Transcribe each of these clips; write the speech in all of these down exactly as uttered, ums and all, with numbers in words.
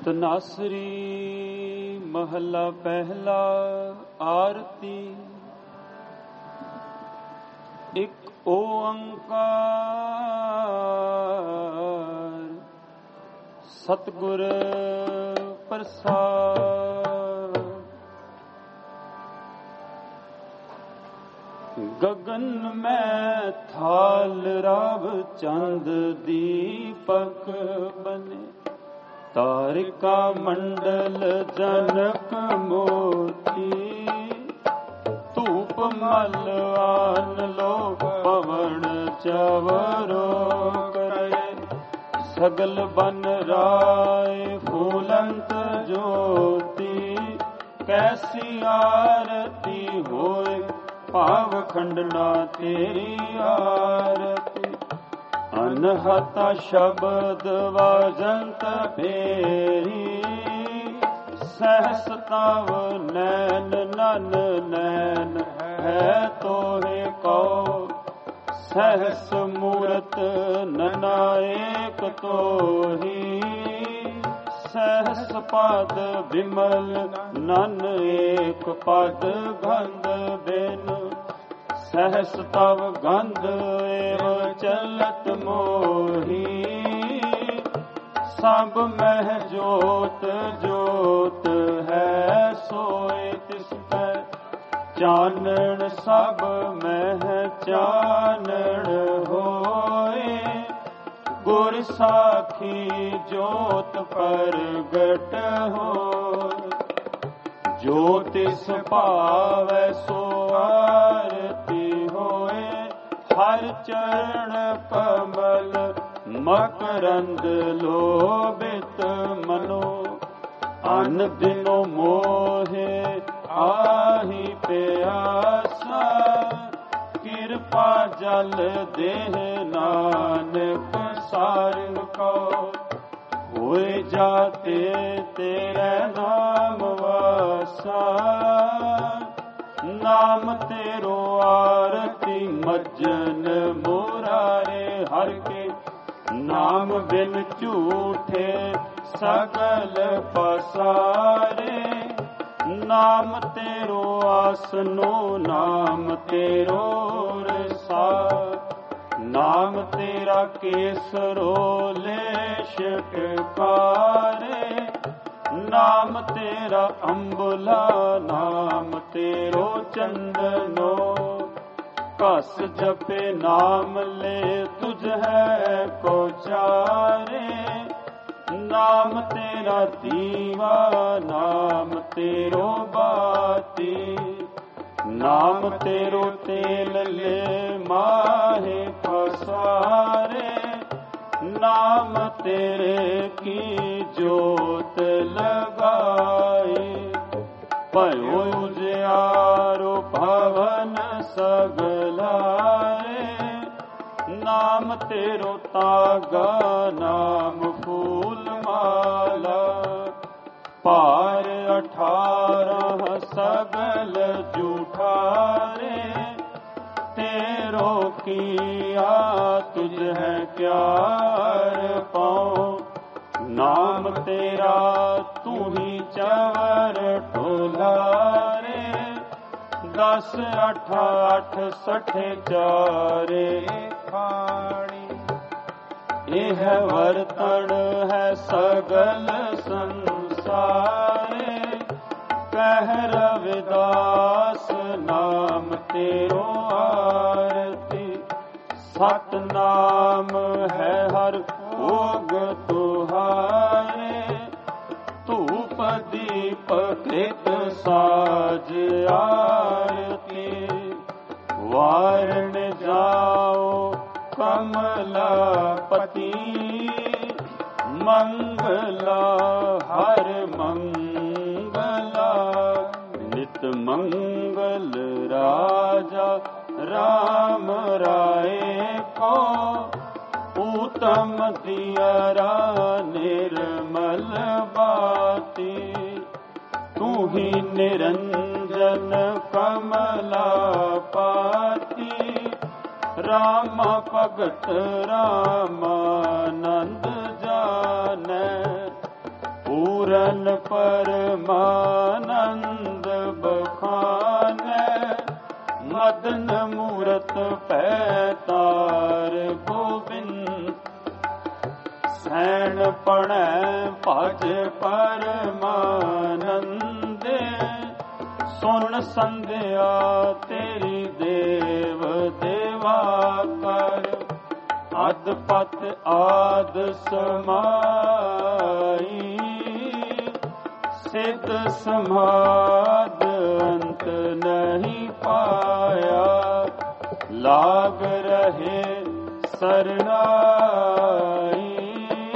ਧਨਾਸਰੀ ਮਹੱਲਾ ਪਹਿਲਾ। ਆਰਤੀ। ਇੱਕ ਓੰਕਾਰ ਸਤਿਗੁਰ ਪ੍ਰਸਾਦਿ। ਗਗਨ ਮੈਂ ਥਾਲ ਰਵ ਚੰਦ ਦੀਪਕ ਬਨੇ, ਤਾਰਿਕਾ ਮੰਡਲ ਜਨਕ ਮੋਤੀ। ਧੂਪ ਮਲ ਆਨ ਲੋ ਪਵਨ ਚਵਰੋ ਕਰੇ, ਸਗਲ ਬਨ ਰਾਏ ਫੂਲੰਤ ਜੋਤੀ। ਕੈਸੀ ਆਰਤੀ ਹੋਏ ਭਾਵ ਖੰਡਨਾ ਤੇਰੀ ਆਰਤੀ। ਅਨਹਤਾ ਸ਼ਬਦ ਵਾਜੰਤ ਫੇਰੀ, ਸਹਸ ਤਵ ਨੈਨ ਨਨ ਨੈਨ ਹੈ ਤੋਹਿ ਕਉ। ਸਹਸ ਮੂਰਤ ਨਨਾਇਕ ਤੋਹੀ, ਸਹਸ ਪਦ ਵਿਮਲ ਨਨ ਏਕ ਪਦ ਗੰਧ ਬਿਨ। ਸਹਸ ਤਵ ਗੰਧ ਏਵ ਚਲਤ ਮੋਹੀ, ਸਭ ਮਹਿ ਜੋਤ ਜੋਤ ਹੈ ਸੋਇ ਤਿਸ ਪੈ। ਚਾਨਣ ਸਭ ਮਹਿ ਚਾਨਣ ਹੋਏ, ਗੁਰ ਸਾਖੀ ਜੋਤ ਪ੍ਰਗਟ ਹੋਏ। ਜੋ ਤਿਸ ਭਾਵੈ ਸੋ ਆਰਤੀ ਹੋਏ, ਹਰ ਚਰਨ ਕਮਲ ਮਕਰੰਦ ਲੋਭਿਤ ਮਨੋ। ਅਨ ਦਿਨੋ ਮੋਹੇ ਆਹੀ ਪਿਆਸਾ, ਕਿਰਪਾ ਜਲ ਦੇਹ ਨਾਨਕ ਸਾਰਿ ਕੋ। ਹੋਏ ਜਾਤੇ ਤੇਰੇ ਨਾਮ ਵਾਸਾ, ਨਾਮ ਤੇਰੋ ਆਰਤੀ ਮੱਜਨ ਮੁਰਾਰੇ। ਹਰਿ ਕੇ ਨਾਮ ਬਿਨ ਝੂਠੇ ਸਗਲ ਪਸਾਰੇ। ਨਾਮ ਤੇਰੋ ਆਸਨੋ ਨਾਮ ਤੇਰੋ ਰਸਾ। ਨਾਮ ਤੇਰਾ ਕੇਸਰੋ ਲੇਸ਼ਟਕਾਰੇ। ਨਾਮ ਤੇਰਾ ਅੰਬੁਲਾ ਨਾਮ ਤੇਰੋ ਚੰਦਨੋ। ਕਸ ਜਪੇ ਨਾਮ ਲੈ ਤੁਝ ਹੈ ਕੋ ਚਾਰੇ। ਨਾਮ ਤੇਰਾ ਦੀਵਾ ਨਾਮ ਤੇਰੋ ਬਾਤੀ। ਨਾਮ ਤੇਰੋ ਤੇਲ ਲੈ ਮਾਹੇ ਪਸਾਰੇ। ਨਾਮ ਤੇਰੇ ਕੀ ਜੋਤ ਲਗਾਈ। ਭਇਓ ਉਜਿਆਰੋ ਭਵਨ ਸਗਲਾਏ। ਨਾਮ ਤੇਰੋ ਤਾਗਾ ਨਾਮ ਫੂਲ ਮਾਲਾ। ਭਾਰ ਅਠਾਰਹ ਸਗਲ ਜੂਠਾਰੇ। ਤੇਰੋ ਕੀਆ ਤੁਝ ਹੈ ਪਿਆਰ ਪਾਉ। ਨਾਮ ਤੇਰਾ ਤੂੰ ਹੀ ਚਵਰ ਢੋਲਾਰੇ। ਦਸ ਅਠ ਅਠ ਸਠੇ ਚਾਰੇ ਖਾਣੀ। ਇਹ ਵਰਤਣ ਹੈ ਸਗਲ ਸੰਸਾਰੇ। ਕਹਿ ਰਵਿਦਾਸ ਨਾਮ ਤੇਰੋ ਆਰਤੀ। ਸਤ ਨਾਮ ਹੈ ਹਰ ਭੋਗ ਤੁਹਾਰੇ। ਧੂਪ ਦੀਪ ਕ੍ਰਿਤ ਸਾਜ ਆਰਤੀ। ਵਾਰਣ ਜਾਓ ਕਮਲਾਪਤੀ। ਮੰਗਲਾ ਹਰ ਮੰਗਲਾ। ਨਿਤ ਮੰਗਲ ਰਾਜਾ ਰਾਮ ਰਾਏ ਕੋ। ਊਤਮ ਦਿਅਰਾ ਨਿਰਮਲ ਬਾਤੀ। ਤੂੰ ਹੀ ਨਿਰੰਜਨ ਕਮਲਾਪਤੀ। ਰਾਮ ਭਗਤ ਰਾਮਾਨੰਦ ਜਾਣੈ। पूरन परमानंद बखाने, मदन मूरत पैतार गोविंद। सैन पणै भज परमानंदे, सुन संध्या तेरी देव देवा कर। अदपत आद समाई, सिद्ध समाद अंत नहीं पाया। लाग रहे सरनाई,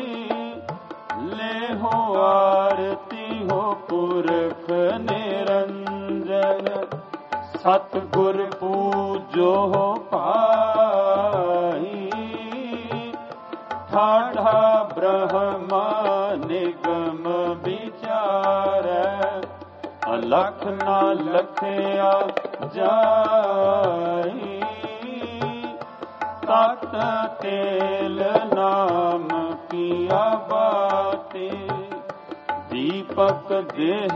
ले हो आरती हो पुरख निरंजन। सतगुर पूजो पाई, ठाठा ब्रह्मा निगम विचार। अलख ना लखया जाई, तत तेल नाम किया बाते। दीपक देह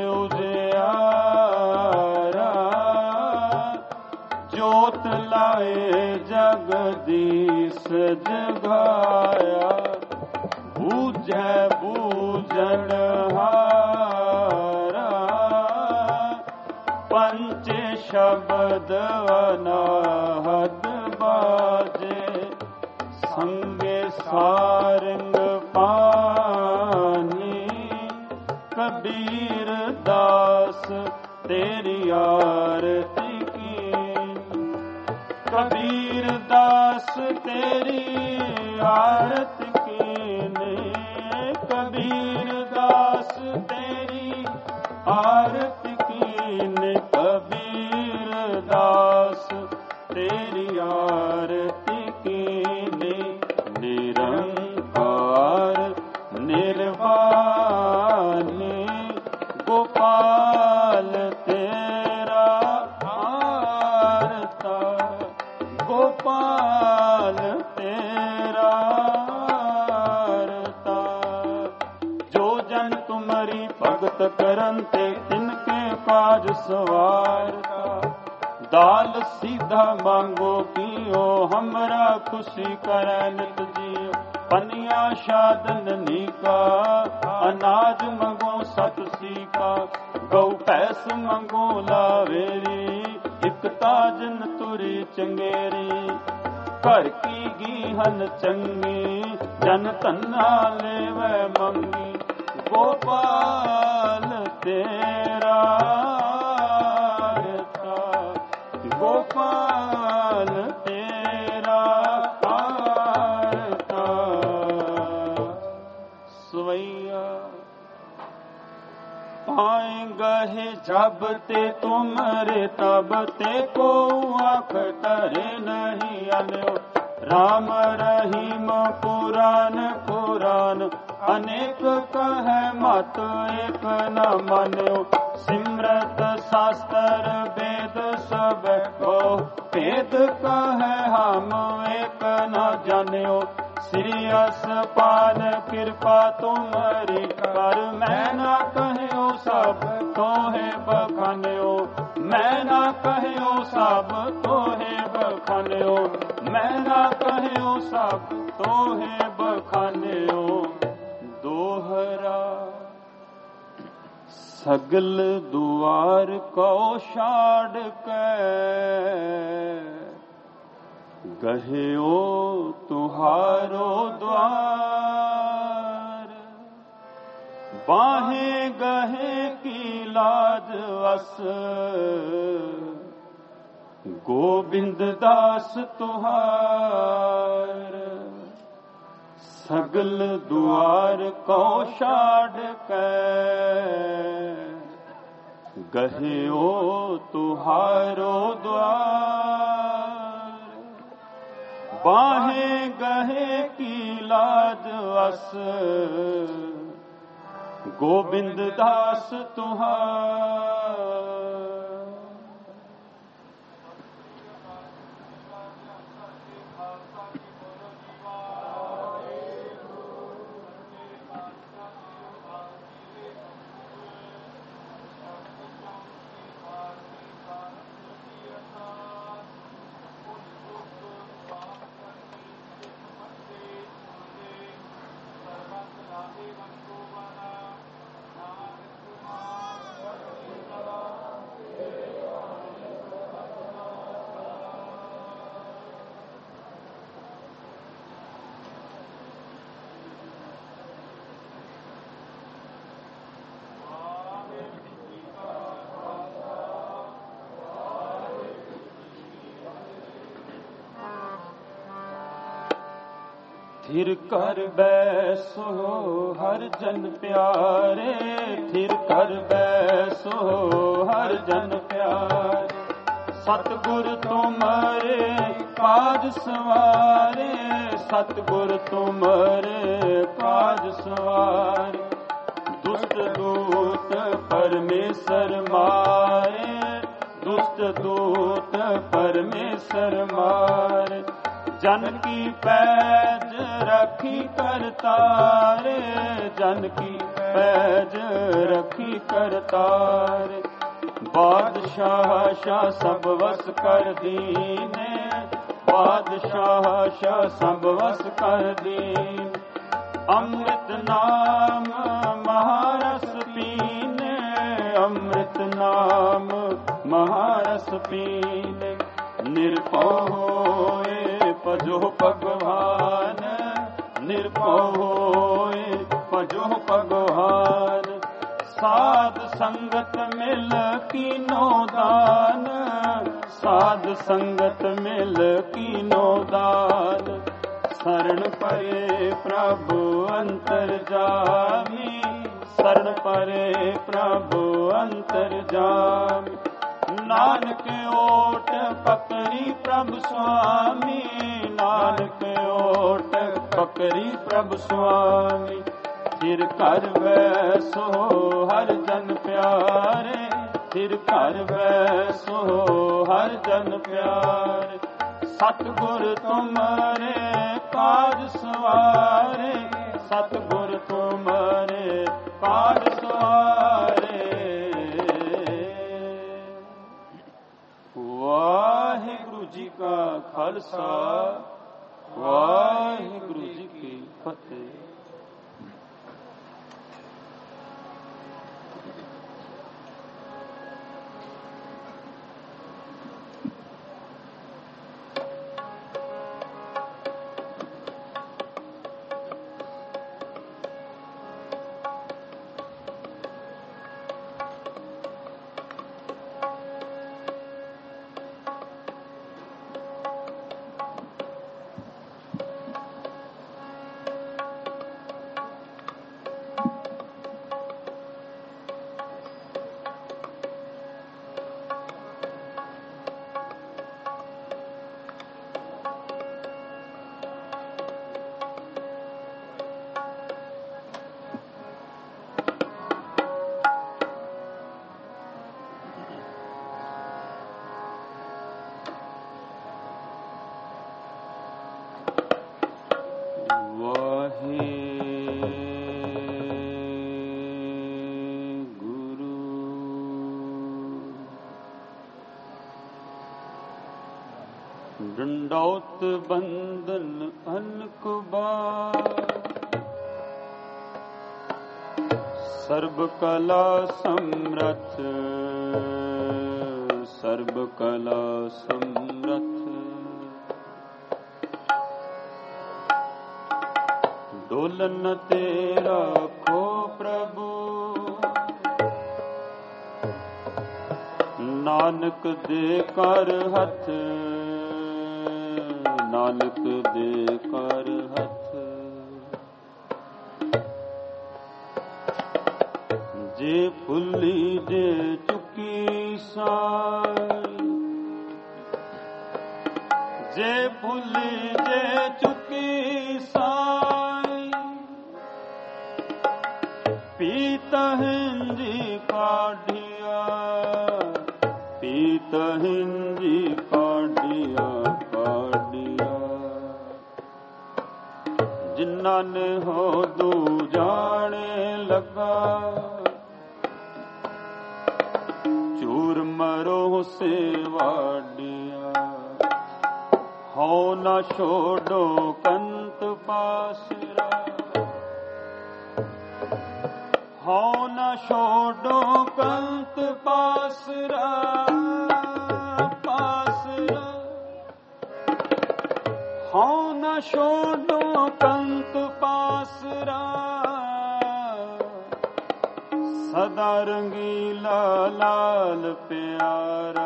उजियारा, जोत लाए जगदीश जगाया। बूझै बूझन हारा, पंच शब्द अनाहत बाजे। संगे सारंग पानी, कबीर दास तेरी आरती की। कबीर दास तेरी आरती कीने, कबीर दास तेरी आरती कीने। कबीर दास तेरी आरती कीने। निरंकार निर्वाणी, गोपाल तेरा आरता। गोपाल तेरा आरता। जो जन तुम्हारी भगत करन्ते, तिनके काज सवारता। दाल सीधा मांगो कियो, हमरा खुशी करे नित जियो। पनिया शादन नीका, अनाज मंगो सत सीका। गौ पैस मंगो लावेरी, इक ताजन तुरी चंगेरी। घर की गीहन चंगी, जन तन्ना लेवे मंगी। गोपाल तेरा आरता, गोपाल तेरा आरता। सवैया पाए गहे जब ते तुमरे, तब ते को आँख तरे नहीं आन्यो। राम रहीम पुराण पुराण, अनेक कहे मत एक न मान्यो। सिमरत शास्त्र वेद सब को, भेद कहे हम एक न जान्यो। श्री असपान कृपा तुम्हारी कर, मैं ना कहो सब तोहे बखान्यो। मैं ना कहो सब तोहे बखान्यो। मैं ना कहो सब तोहे बखान्यो। दोहरा सगल दुआर को छाड़ के, गहियो तुहारो द्वार। बाहे गहे की लाज वस, गोविंद दास तुहार। सगल दुआर को छाड़ के, गहियो तुहारो द्वार। बाहे गहे की लाज वस, गोविंद दास तुहार। ਥਿਰ ਕਰ ਬੈਸੋ ਹਰ ਜਨ ਪਿਆਰੇ, ਥਿਰ ਕਰ ਬੈਸੋ ਹਰ ਜਨ ਪਿਆਰੇ। ਸਤਿਗੁਰ ਤੁਮਰੇ ਕਾਜ ਸਵਾਰੇ, ਸਤਿਗੁਰ ਤੁਮਰੇ ਕਾਜ ਸਵਾਰੇ। ਦੁਸ਼ਟ ਦੂਤ ਪਰਮੇਸ਼ਰ ਮਾਰੇ, ਦੁਸ਼ਟ ਦੂਤ ਪਰਮੇਸ਼ਰ ਮਾਰੇ। ਜਨ ਕੀ ਪੈਜ ਰਖੀ ਕਰਤਾਰੇ, ਜਨ ਕੀ ਪੈਜ ਰਖੀ ਕਰਤਾਰੇ। ਬਾਦਸ਼ਾਹ ਸ਼ਾਹ ਸਭ ਵਸ ਕਰ ਦੀਨੇ, ਬਾਦਸ਼ਾਹ ਸ਼ਾਹ ਸਭ ਵਸ ਕਰ ਦੀਨ। ਅੰਮ੍ਰਿਤ ਨਾਮ ਮਹਾਰਸ ਪੀਨੇ, ਅੰਮ੍ਰਿਤ ਨਾਮ ਮਹਾਰਸ ਪੀਨੇ। ਨਿਰਭਉ ਹੋਏ ਭਜੋ ਭਗਵਾਨ, ਨਿਰਭਉ ਹੋਏ ਭਜੋ ਭਗਵਾਨ। ਸਾਧ ਸੰਗਤ ਮਿਲ ਕੀਨੋ ਦਾਨ, ਸਾਧ ਸੰਗਤ ਮਿਲ ਕੀਨੋ ਦਾਨ। ਸਰਣ ਪਰੇ ਪ੍ਰਭੂ ਅੰਤਰ ਜਾਮੀ, ਸਰਣ ਪਰੇ ਪ੍ਰਭੂ ਅੰਤਰ ਜਾਮੀ। ਨਾਨਕ ਓਟ ਪਕਰੀ ਪ੍ਰਭ ਸੁਆਮੀ, ਨਾਨਕ ਓਟ ਪਕਰੀ ਪ੍ਰਭ ਸੁਆਮੀ। ਥਿਰ ਕਰ ਬੈਸੋ ਹਰ ਜਨ ਪਿਆਰੇ, ਥਿਰ ਕਰ ਬੈਸੋ ਹਰ ਜਨ ਪਿਆਰੇ। ਸਤਿਗੁਰ ਤੁਮਰੇ ਕਾਜ ਸਵਾਰੇ, ਸਤਿਗੁਰ ਤੁਮਰੇ ਕਾਜ ਸਵਾਰੇ। ਵਾਹਿਗੁਰੂ ਜੀ ਕਾ ਖਾਲਸਾ, ਵਾਹਿਗੁਰੂ ਜੀ ਕੀ ਫਤਿਹ। ਡੰਡੌਤ ਬੰਦਨ ਅਨਕ ਬਾਰ, ਸਰਬ ਕਲਾ ਸਮਰਥ, ਸਰਬ ਕਲਾ ਸਮਰਥ। ਡੋਲਨ ਤੇ ਰੱਖੋ ਪ੍ਰਭੂ, ਨਾਨਕ ਦੇ ਕਰ ਹੱਥ, ਨਾਨਕ ਦੇ ਕਰ ਹੱਥ। ਜੇ ਭੁੱਲੀ ਜੇ ਚੁੱਕੀ ਸਾਈ, ਜੇ ਭੁੱਲੀ ਜੇ ਚੁੱਕੀ ਸਾਈ। ਪੀਤ ਹਿੰਜੀ ਕਾਢਿਆ, ਪੀਤ ਹਿੰਜੀ ਕਾਢਿਆ ਕਾਢਿਆ। ਜਿਨ੍ਹਾਂ ਨੇ ਹੋਦੂ ਜਾਣੇ ਲੱਗਾ, ਚੂਰ ਮਰੋ ਸੇਵਾੜਿਆ। ਹਉ ਨਾ ਛੋੜੋ ਕੰਤ ਪਾਸਰਾ, ਹਉ ਨਾ ਛੋੜੋ ਕੰਤ ਪਾਸਰਾ ਪਾਸਰਾ। ਹਉ ਨਾ ਛੋੜੋ ਕੰਤ ਪਾਸਰਾ। ਸਦਾ ਰੰਗੀਲਾ ਲਾਲ ਪਿਆਰਾ,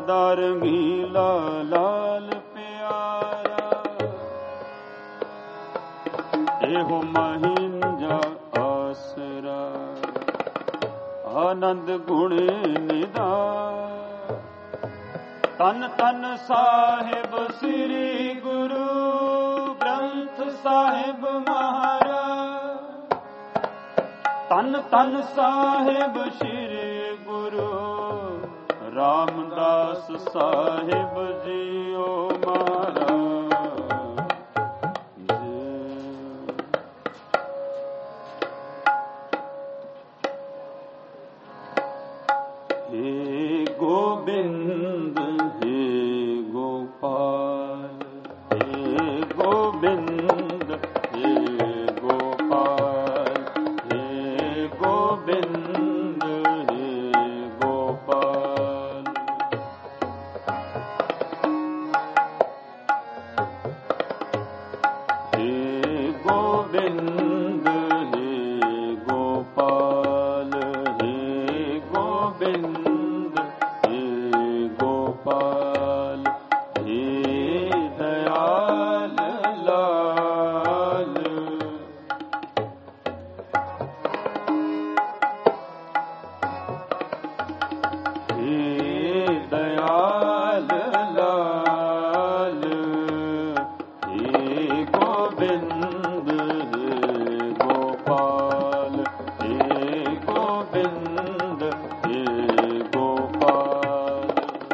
राधा रंगीला लाल प्यारा, एहो महिंजा आसरा, आनंद गुण निधान। तन तन साहिब श्री गुरु ग्रंथ साहिब महाराज, तन तन साहिब श्री गुरु रामदास साहिब जियो महाराज। हे गोविंद हे गोपाल, हे गोविंद हे गोपाल, हे गोविंद हे गोपाल। हे गोविंद हे गोपाल, हे गोविंद हे गोपाल, हे दयाल लाल। हे दयाल लाल, हे गोविंद हे गोपाल, हे गोविंद हे गोपाल।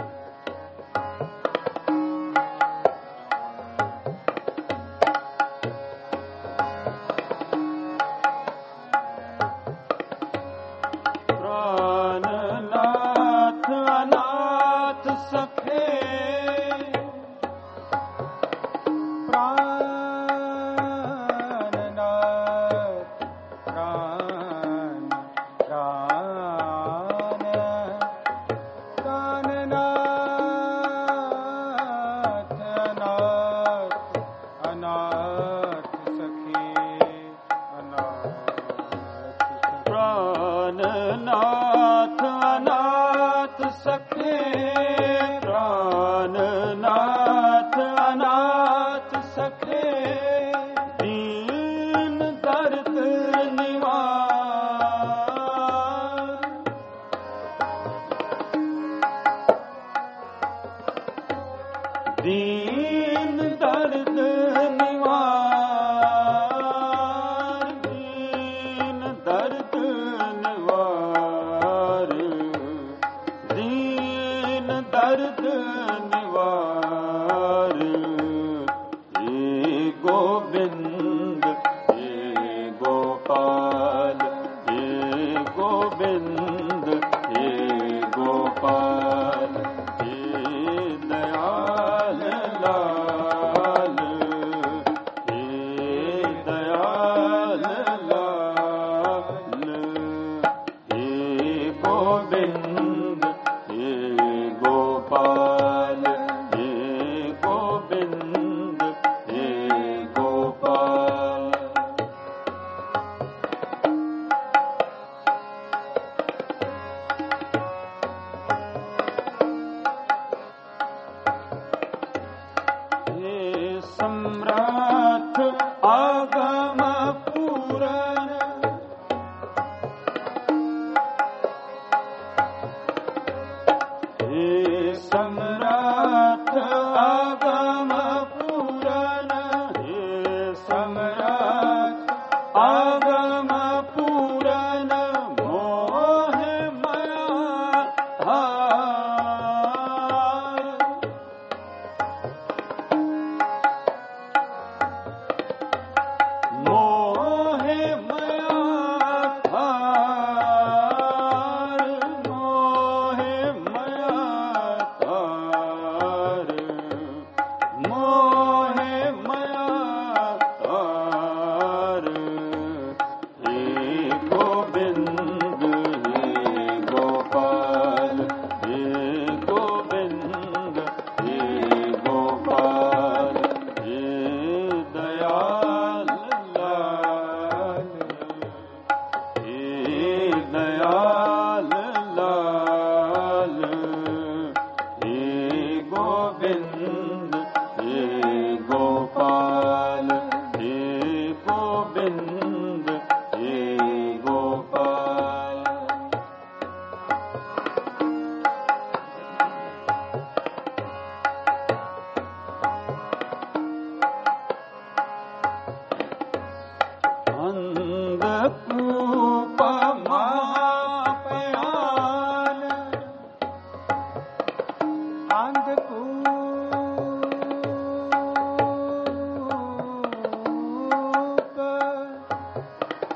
प्राणनाथ अनाथ सखे, प्राणनाथ प्राण प्राण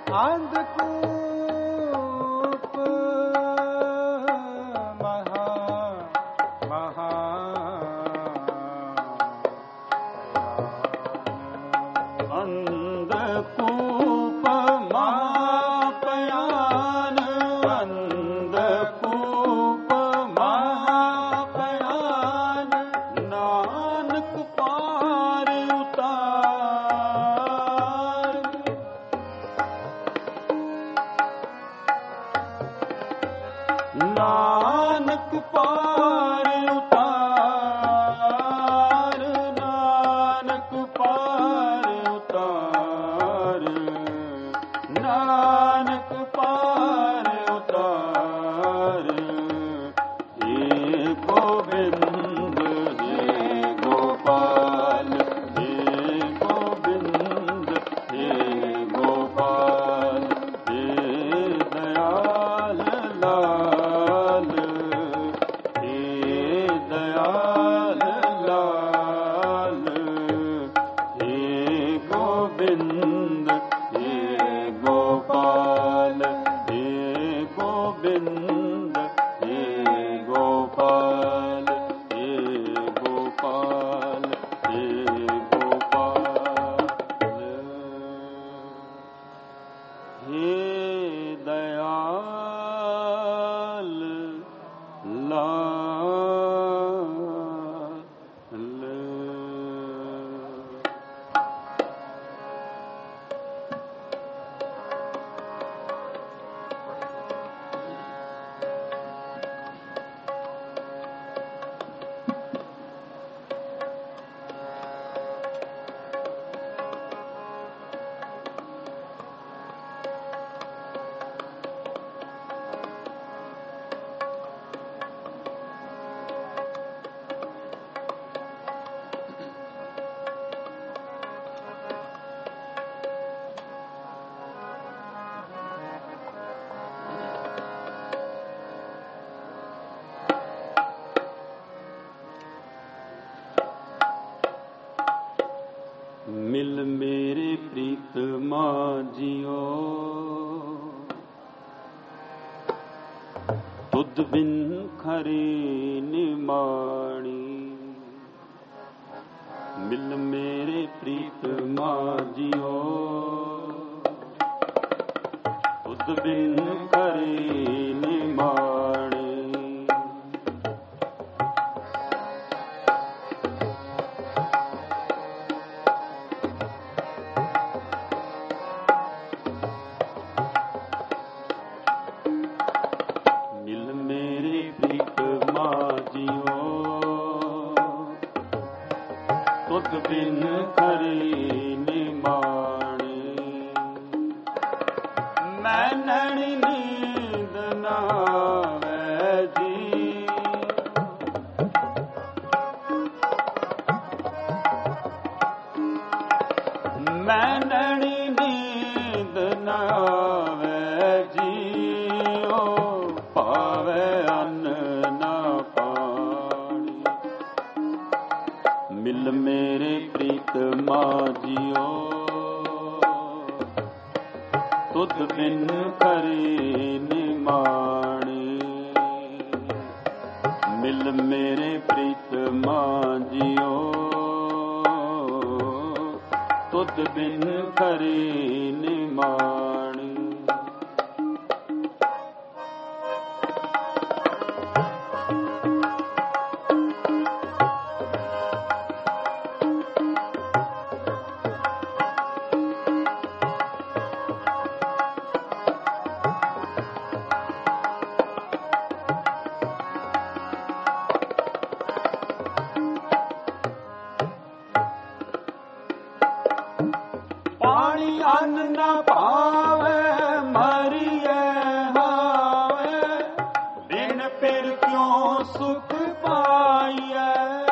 अंधकूप महा महा अंधकूप महापयान अंधकूप महापयान नानक पार उतार नानक पार उतार नानक पार उतार नानक पार उतार हे गोविंद हे गोपाल हे गोविंद हे गोपाल हे दयाल लाल हे दयाल लाल हे गोविंद हे गोपाल हे गोविंद हे गोपाल हे गोपाल हे गोपाल हे दयाल लाल मिल मेरे प्रीतमा जियो तुद बिन खरे निमाणी मिल मेरे प्रीतमा जियो तुद बिन खरे निमाणी तुद बिन खरे निमाणे मैं नैनी नींद नावे जी मैं नैनी नींद नावे जी ओ पावे अन्न ना पानी मिल मेरे प्रीतमा जियो तुद बिन खरे निमाणे मिल मेरे प्रीतमा जियो तुद बिन खरे निमाणे पानी अन्न न पावे मरिए हावे बिन फिर क्यों सुख पाइए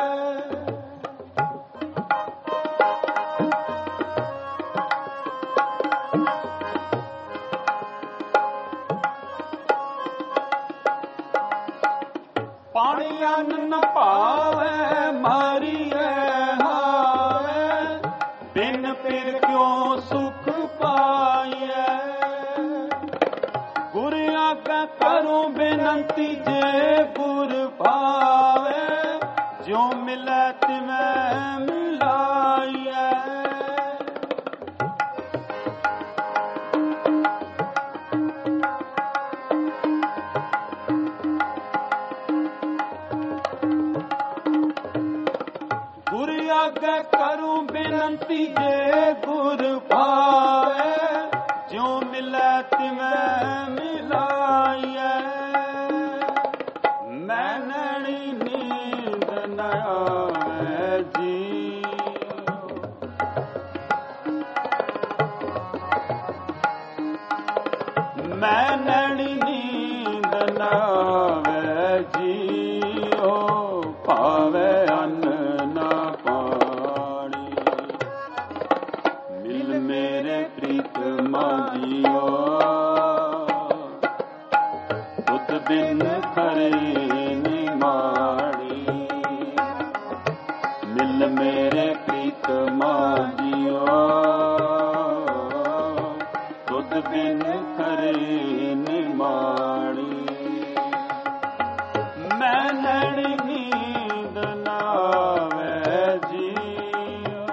पानी अन्न न पावे मरिए हावे बिन फिर क्यों सुख पाइए गुर आगे करूं बेनंती जे गुर भावे जो मिले तिमें मिलाइए गुर आगे करूं बेनंती जे गुर भावे जो मिले तिमें मिलाइए मैं नैनी नींद न आवे जी मैं नैनी नींद न आवे जी ओ पावे अन्न न पानी मिल मेरे प्रीत माजियो तुद बिन खरे निमाणी मिल मेरे प्रीत माजियो तुद बिन खरे निमाणी मैं नैनी नींद न आवे जियो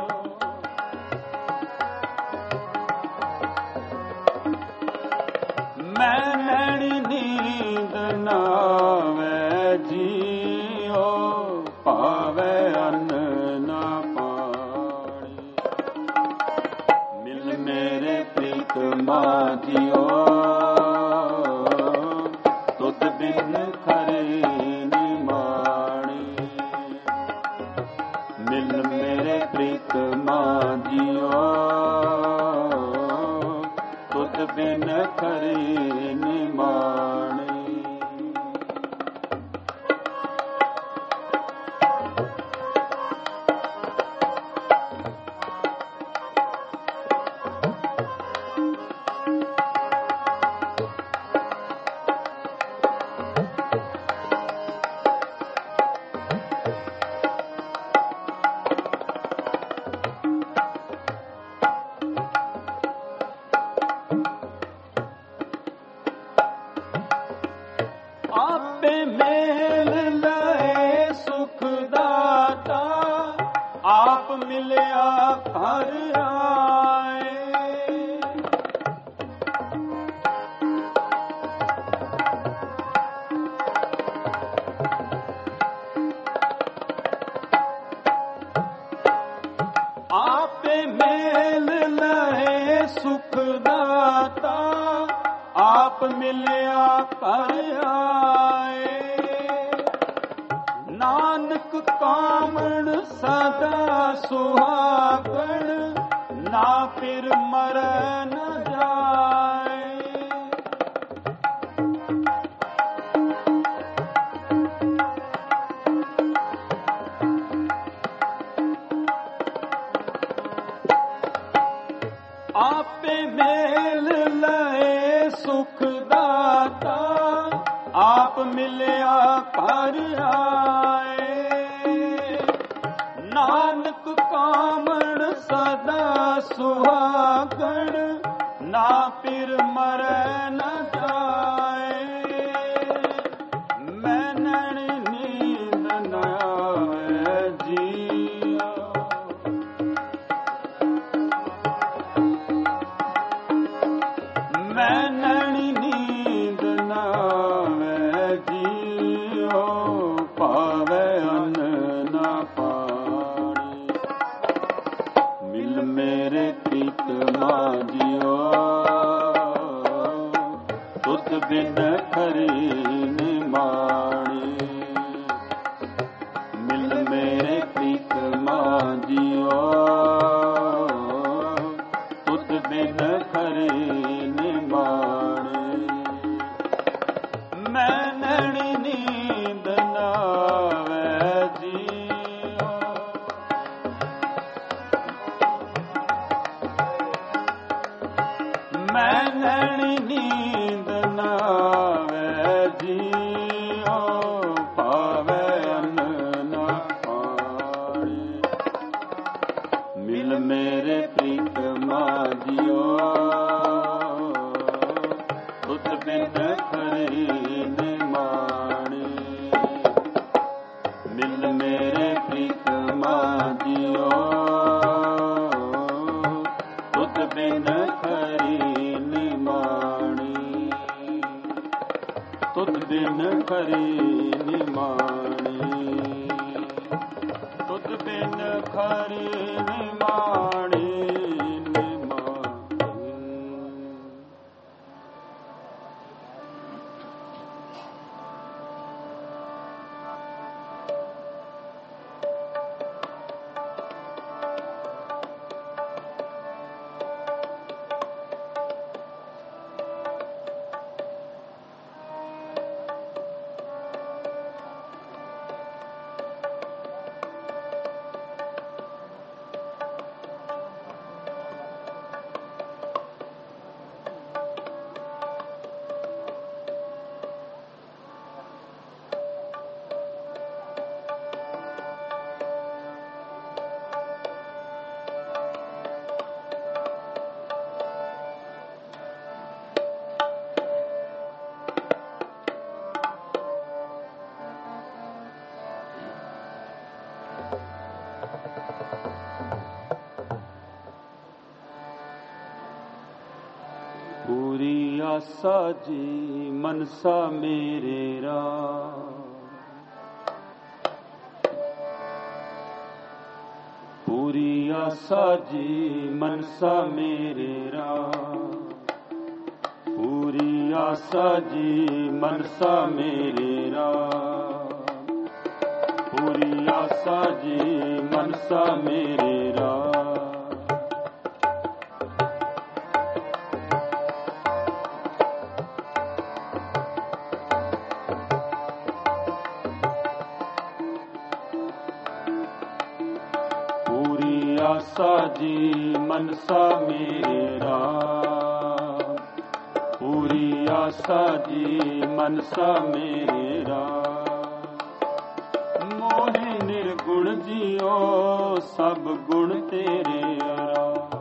मैं नैनी नींद न आवे जियो पावे अन्न न पानी मिल मेरे प्रीत माजियो तुद बिन खरे निमाणी मिल मेरे प्रीत माजियो तुद बिन खरे निमाणी आपे मेल लए सुख दाता आप मिलिया घर आए आपे मेल लए सुख दाता आप मिलिया कर आए नानक कामण सदा सुहागण ना फिर मर न जाए आपे मेल लए सुख दाता आप मिलिया कर आए नानक कामण सदा सुहागण ना फिर मर न जाए मैं नैनी नींद न आवे जियो मैं नैनी नींद न आवे जियो पावे अन्न न पानी मिल मेरे प्रीत माजियो तुद बिन खरे निमाणी मिल मेरे प्रीत माजियो तुद बिन खरे निमाणी मैं नैनी नींद न आवे जियो मैं नैनी नींद न आवे जियो पावे अन्न न पानी मिल मेरे प्रीत माजियो तुत बिन खरी निमाणी। मिल मेरे प्रीतमा जियो तुत बिन खरी निमाणी। तुत बिन खरी निमाणी। तुत बिन खरी निमाणी। पूरी आशा जी मनसा मेरे राम। पूरी आशा जी मनसा मेरे राम। पूरी आशा जी मनसा मेरे राम। पूरी आशा जी मनसा मेरे राम। आशा जी मनसा मेरे राम। पूरी आशा जी मनसा मेरे राम। मोहे निर्गुण जियो सब गुण तेरे राम।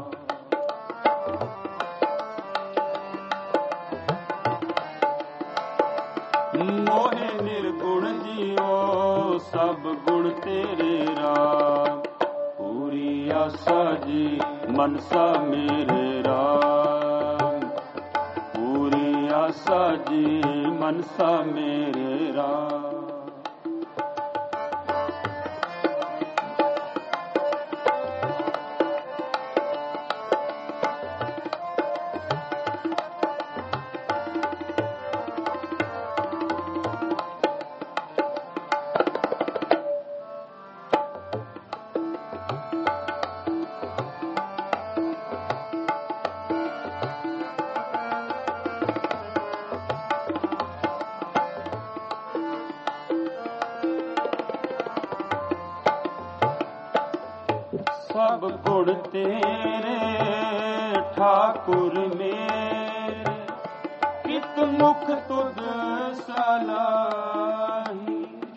मोहे निर्गुण जियो सब गुण तेरे राम। पूरी आशा जी मनसा मेरे राम। पूरी आशा जी मनसा मेरे राम। सब गुण तेरे ठाकुर मेरे। कित मुख तुद सलाही।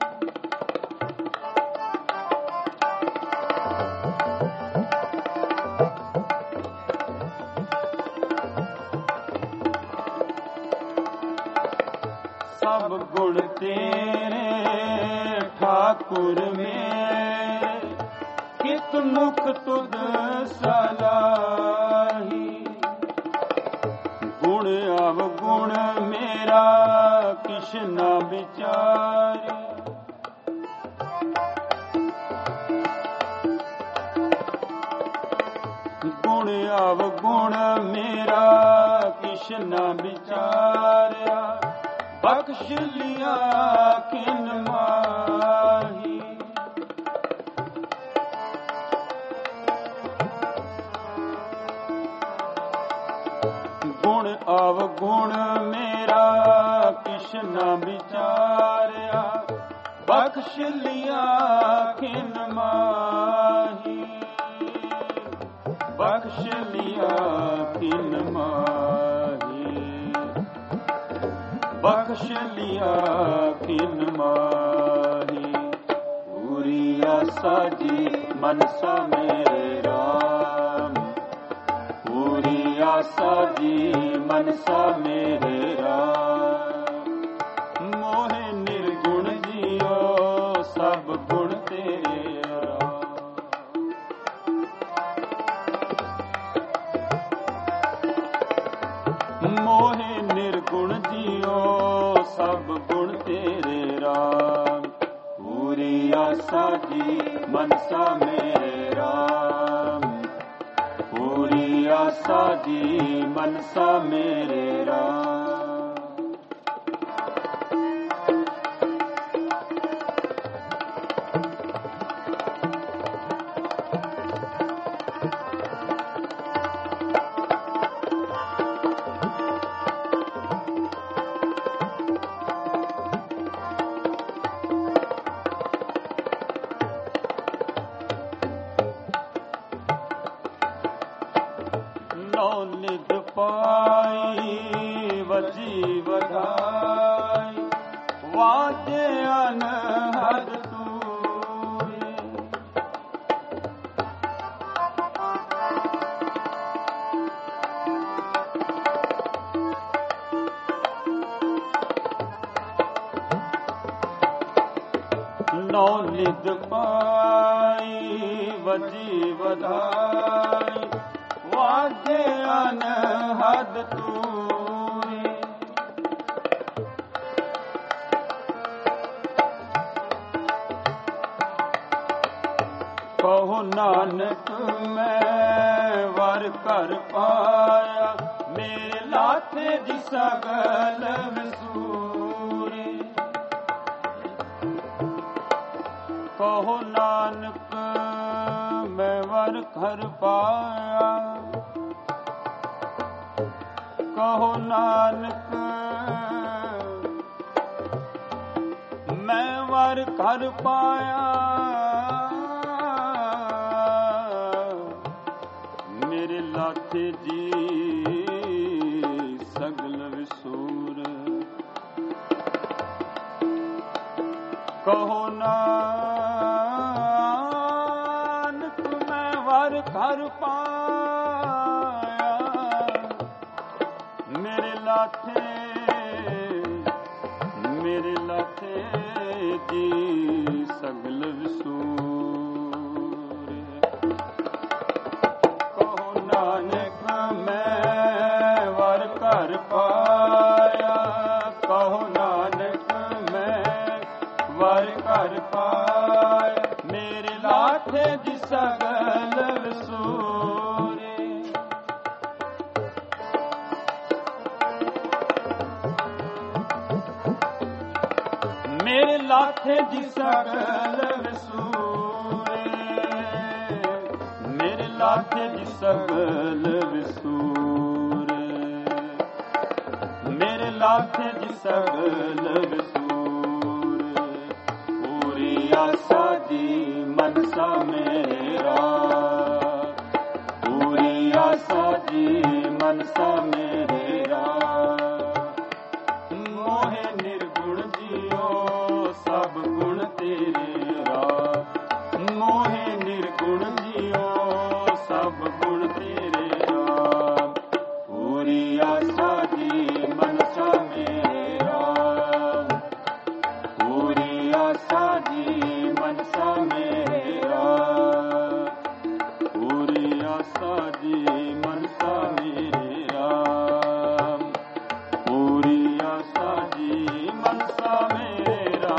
सब गुण तेरे ठाकुर मेरे। कित मुख तुद सलाही। गुण अवगुण मेरा किश न विचारे। गुण अवगुण मेरा किश न विचारिया। बख्श लिया किन माही। गुण अवगुण मेरा किश न विचारिया। बख्श लिया किन माही। बख्श लिया किन माही। बख्श लिया किन माही। पूरी आशा जी मनसा मेरे राम। पूरी आशा आसा जी मनसा मेरे राम। मोहे निर्गुण जियो सब गुण तेरे राम। मोहे निर्गुण जियो सब गुण तेरे राम। पूरी आसा जी मनसा मेरे राम। पूरी आसा जी मनसा मेरे राम। निध पाई वजी वधाई वाजे अनहद तूरे। नौ निध पाई वजी वधाई वाजे अनहद तूरे। कहो नानक मैं वर कर पाया मेरे लाथे जी सगल विसूरे। कहो नानक मैं वर कर पाया। कहो नानक मैं वर कर पाया मेरे लाथे जी सगल विसूर। कहो नानक मैं वर कर पाया मेरे लाथे मेरे लाथे जी सगल विसूर। कहो नानक मैं वर कर पाया। कहो नानक मैं वर कर पाया मेरे लाथे जी सगल विसूर। मेरे लाथे जी सगल विसूरे। मेरे लाथे जी सगल विसूरे। मेरे लाथे जी सगल विसूरे। पूरी आसा जी मनसा मेरा। पूरी आसा जी मनसा मेरा। मोहे निर्गुण जियो सब गुण तेरे राम। मोहे निर्गुण जियो सब गुण तेरे राम। पूरी आसा जी मनसा मेरे राम। पूरी आसा जी मनसा मेरे राम। पूरी आसा जी मनसा मेरे राम। पूरी आसा जी मनसा मेरा।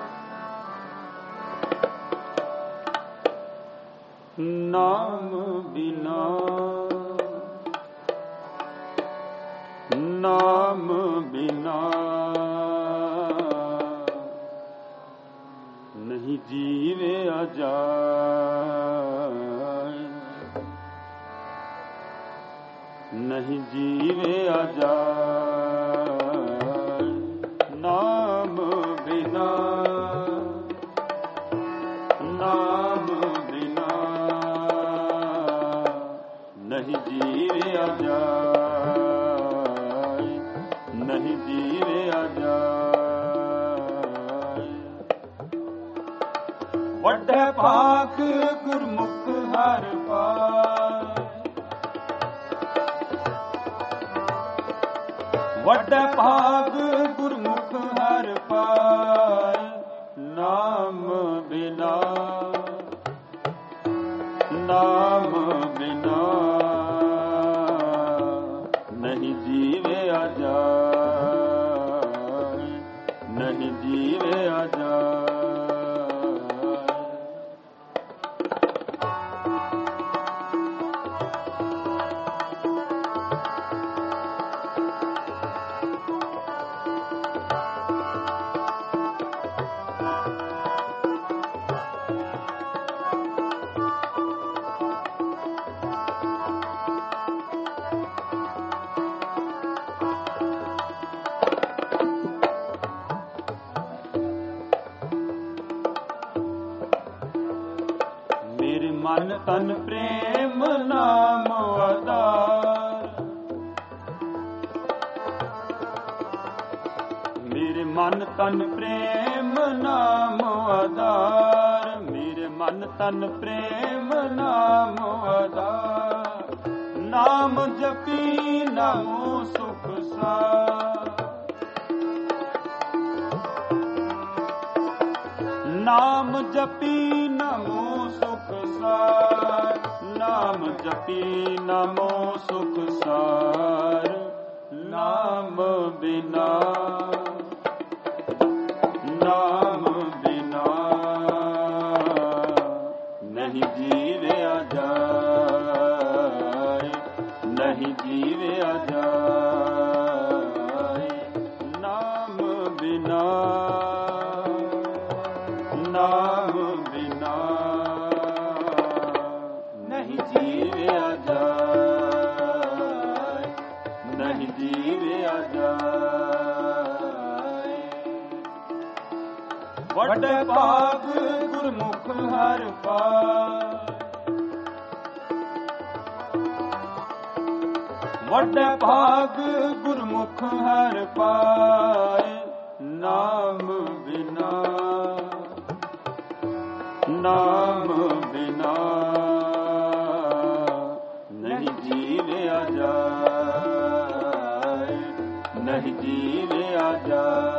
नाम ਬਿਨਾ ਨਾਮ ਬਿਨਾ ਨਹੀਂ ਜੀਵਿਆ ਜਾਏ, ਨਹੀਂ ਜੀਵਿਆ ਜਾਏ। ਨਾਮ ਬਿਨਾ ਨਾਮ ਬਿਨਾ ਨਹੀਂ ਜੀਵਿਆ ਜਾਏ, ਨਹੀਂ ਜੀਵਿਆ ਜਾਏ। ਵੱਡੇ ਭਾਗ ਗੁਰਮੁਖ ਹਰਿ ਪਾਏ, ਵੱਡੇ ਭਾਗ ਗੁਰਮੁਖ ਹਰਿ ਪਾਏ। ਨਾਮ ਬਿਨਾ ਨਾਮ ਬਿਨਾ ਨਹੀਂ ਜੀਵਿਆ ਜਾਏ, ਨਹੀਂ ਜੀਵਿਆ ਜਾਏ। ਮਨ ਤਨ ਪ੍ਰੇਮ ਨਾਮ ਆਧਾਰ, ਮੇਰੇ ਮਨ ਤਨ ਪ੍ਰੇਮ ਨਾਮ ਆਧਾਰ, ਮੇਰੇ ਮਨ ਤਨ ਪ੍ਰੇਮ ਨਾਮ ਆਧਾਰ। ਨਾਮ ਜਪੀ ਨਾਮੋ ਸੁਖ ਸਾਰ, ਨਾਮ ਜਪੀ ਨਾਮੋ ਸੁਖ ਸਾਰ, ਨਾਮ ਜਪੀ ਨਾਮੋ ਸੁਖ ਸਾਰ। ਨਾਮ ਬਿਨਾ ਨਾਮ ਬਿਨਾ ਨਹੀਂ ਜੀਵਿਆ ਜਾਏ, ਨਹੀਂ ਜੀਵਿਆ ਜਾਏ। ਨਾਮ ਬਿਨਾ ਨਾਮ ਬਿਨਾ ਨਹੀਂ ਜੀਵਿਆ ਜਾਏ, ਨਹੀਂ ਜੀਵਿਆ ਜਾਏ। ਵੱਡੇ ਭਾਗ ਗੁਰਮੁਖ ਹਰਿ ਪਾਏ, ਵੱਡੇ ਭਾਗ ਗੁਰਮੁਖ ਹਰਿ ਪਾਏ। ਨਾਮ ਬਿਨਾ ਨਾਮ ਬਿਨਾ ਨਹੀਂ ਜੀਵਿਆ ਜਾਏ, ਨਹੀਂ ਜੀਵਿਆ ਜਾਏ।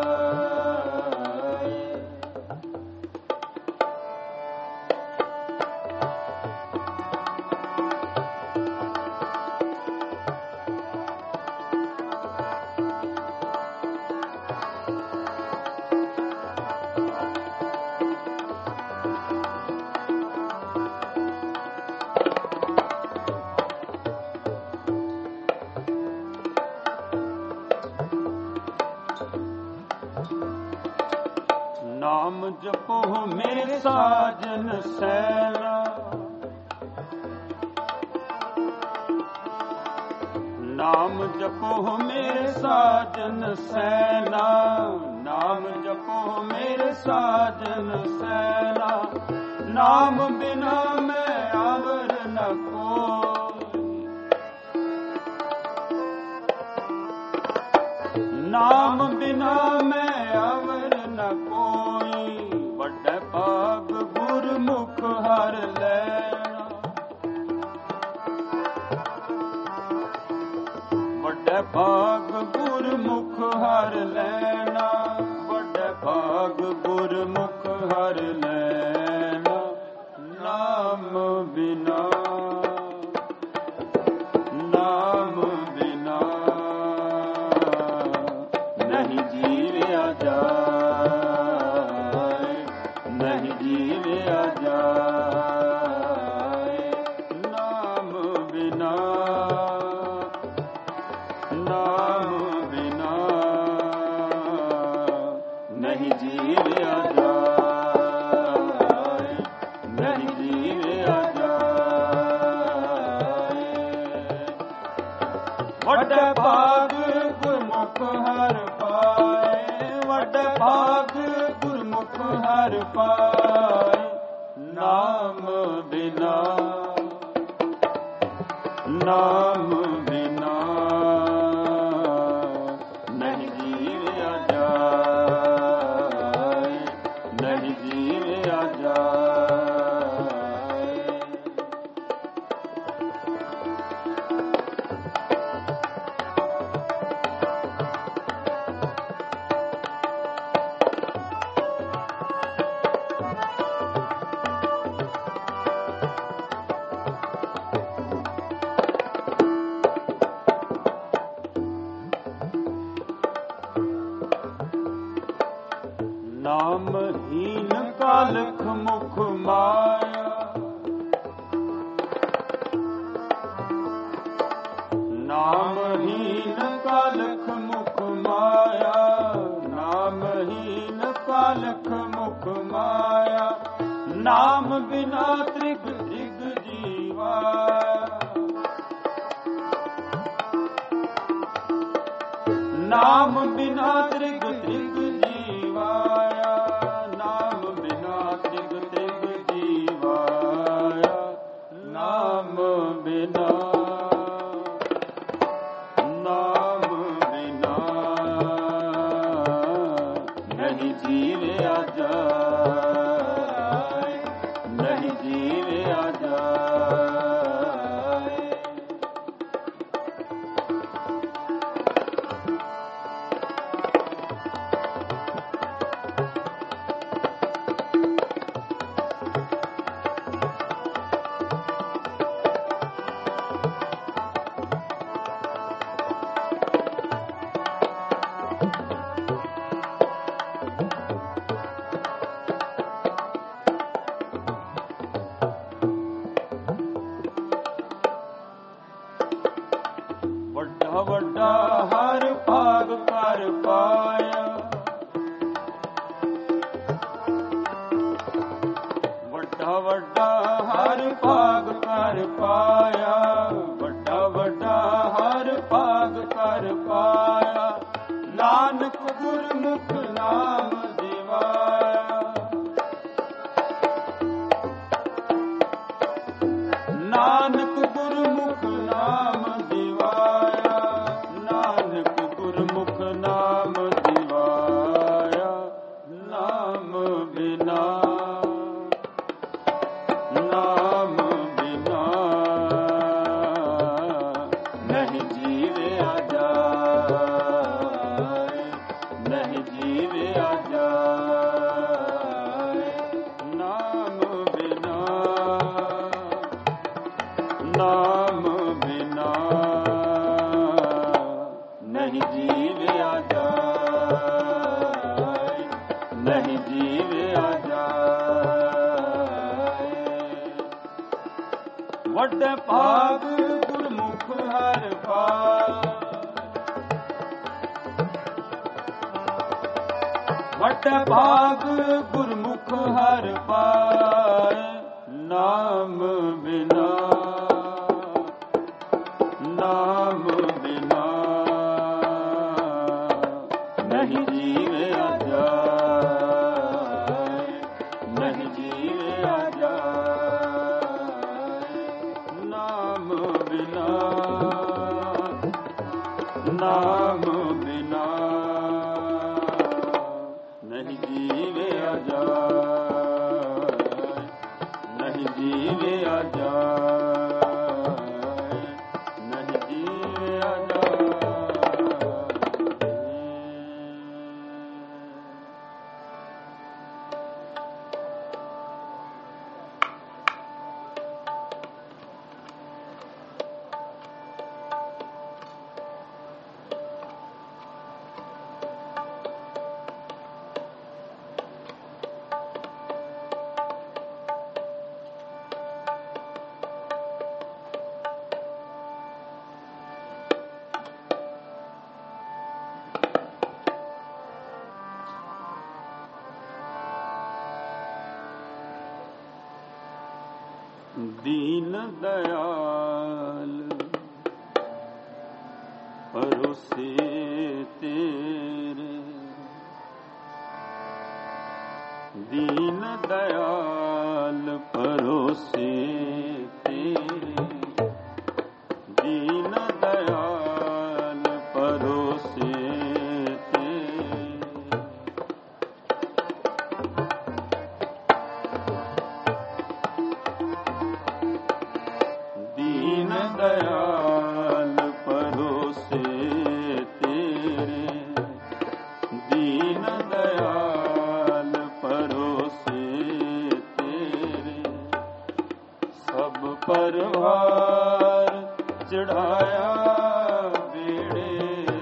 ਨਾਮ ਜਪੋ ਮੇਰੇ ਸਾਜਨ ਸੈਨਾ, ਨਾਮ ਜਪੋ ਮੇਰੇ ਸਾਜਨ ਸੈਨਾ, ਨਾਮ ਜਪੋ ਮੇਰੇ ਸਾਜਨ ਸੈਨਾ। ਨਾਮ ਬਿਨਾ ਮੈਂ ਆਵਰ ਨ ਕੋਈ, ਨਾਮ ਬਿਨਾ ਮੈਂ ਆਵਰ ਨ ਕੋਈ। ਵੱਡੇ ਭਾਗ ਗੁਰਮੁਖ ਹਰਿ ਲੈਣਾ, ਵੱਡੇ ਭਾਗ ਗੁਰਮੁਖ ਹਰਿ ਲੈਣਾ, ਵੱਡੇ ਭਾਗ ਗੁਰਮੁਖ ਹਰਿ ਲੈਣਾ। ਨਾਮ ਬਿਨਾ ਨਾਮ ਬਿਨਾ ਨਹੀਂ ਜੀਵਿਆ ਜਾਏ, ਨਹੀਂ ਜੀਵਿਆ ਜਾਏ। ਨਾਮ वड भाग गुरमुख हर पाए, वड भाग गुरमुख हर पाए। नाम बिना, नाम बिना नहीं जीविया जाए, नहीं जीविया जाए। नामहीन कालख मुख माया, नामहीन कालख मुख माया, नामहीन कालख मुख माया। नाम बिना त्रिग त्रिग जीवा, नाम बिना त्रिग त्रिग जीवाया, नाम बिना त्रिग त्रिग जीवाया। नाम बिना, नाम बिना नहीं जीविया जाए, नहीं जीविया जाए। वड्डा वड्डा हर भाग कर पाया, वड्डा वड्डा हर भाग कर पाया, वड्डा वड्डा हर भाग कर पाया। नानक गुरमुख नाम दिवाया, नानक गुरमुख नाम दिवाया, नानक गुरमुख नाम दिवाया। नाम बिना, नाम बिना नहीं जीविया जाए, नहीं जीविया जाए। नाम बिना, नाम बिना नहीं जीविया जाए, नहीं जीविया जाए। वड भाग गुरमुख हर पाए, वड भाग गुरमुख हर पाए। नाम बिना, नाम बिना नहीं जीविया जाए, नहीं जीविया जाए। नाम बिना, नाम बिना नहीं जीविया जाए, नहीं जीविया जाए, नहीं जीविया जाए। दीन दयाल परोसे तेरे। दीन दयाल परोसे तेरे, दीन दयाल परोसे तेरे। दीन दयाल परोसे तेरे, दीन दयाल परोसे तेरे। सब परवार चढ़ाया बेड़े,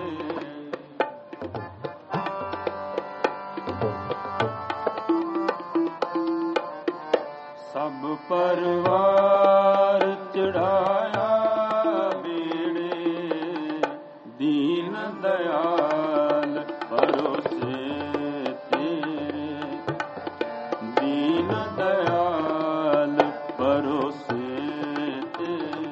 सब परवार चढ़ाया बेड़े। दीन दयाल परोसे तेरे, दीन दयाल परोसे तेरे।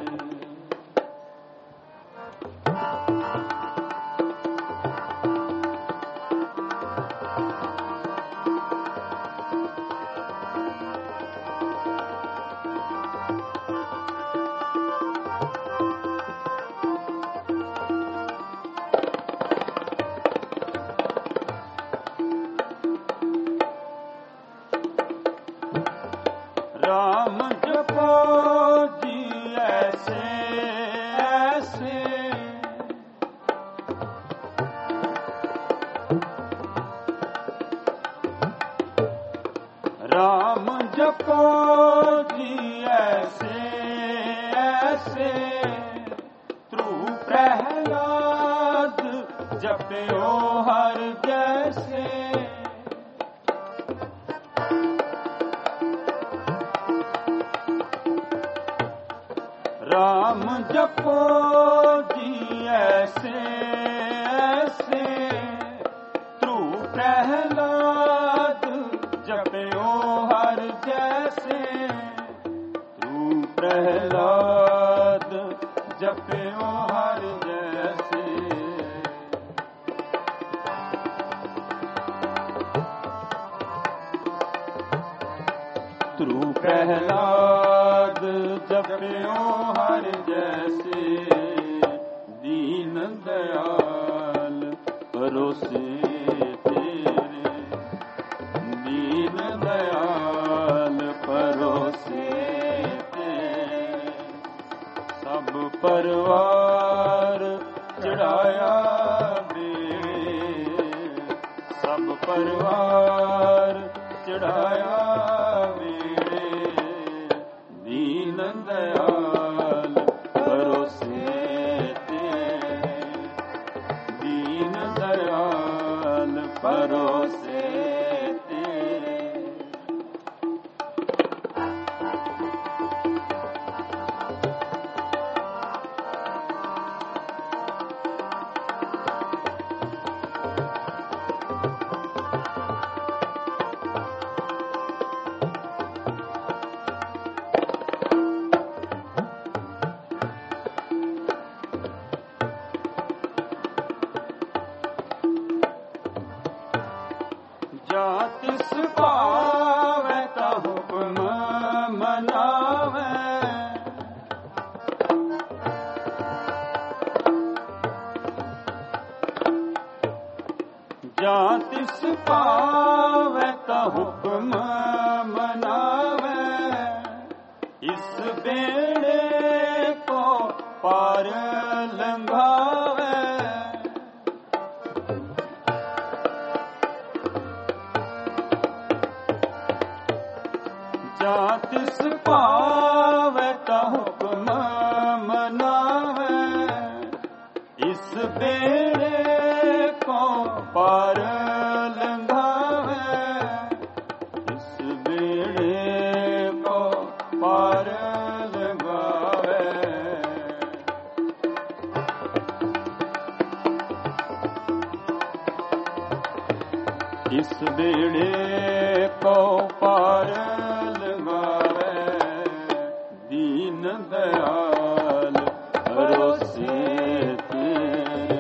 राम जपो जी ऐसे ऐसे, राम जपो जी ऐसे ऐसे। ध्रुव प्रहलाद जपयो हर जैसे, राम जपो जी ऐसे ऐसे। ध्रुव प्रहलाद जपयो हर जैसे, ध्रुव प्रहलाद जपयो हर जैसे। ध्रुव प्रहलाद जपयो हर जैसे। दीन दयाल परोसे तेरे, दीन दयाल परोसे तेरे। सब परवार चढ़ाया बेड़े, सब परवार चढ़ाया बेड़े। दीन दयाल परोसे तेरे, दीन दयाल परोसे तेरे। जातिस पावै ता हुक्म मनावै, जातिस पावै ता हुक्म मनावै। इस बेड़े को पार लंघावै, जातिस पावै ता हुक्म मनावै। इस बेड़े को पार लंघावै, इस बेड़े को पार लंघावै। इस बेड़े को पार लगावे। दीन दयाल परोसे तेरे,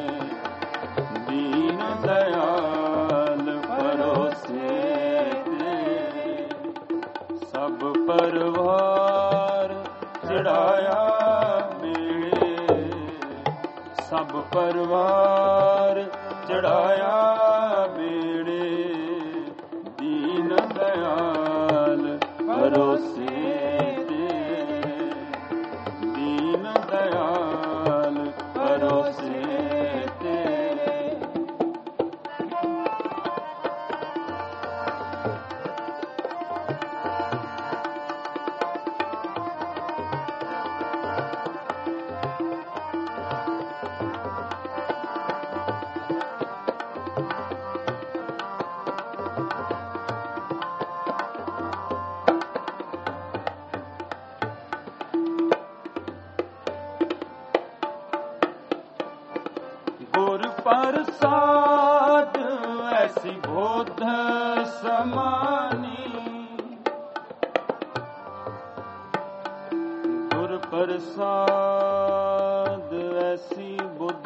परिवार चढ़ाया बेड़े, दीन दयाल भरोसे तेरे, दीन दयाल भरोसे तेरे। गुर प्रसाद ऐसी बोध समानी, गुर प्रसाद ऐसी बुद्ध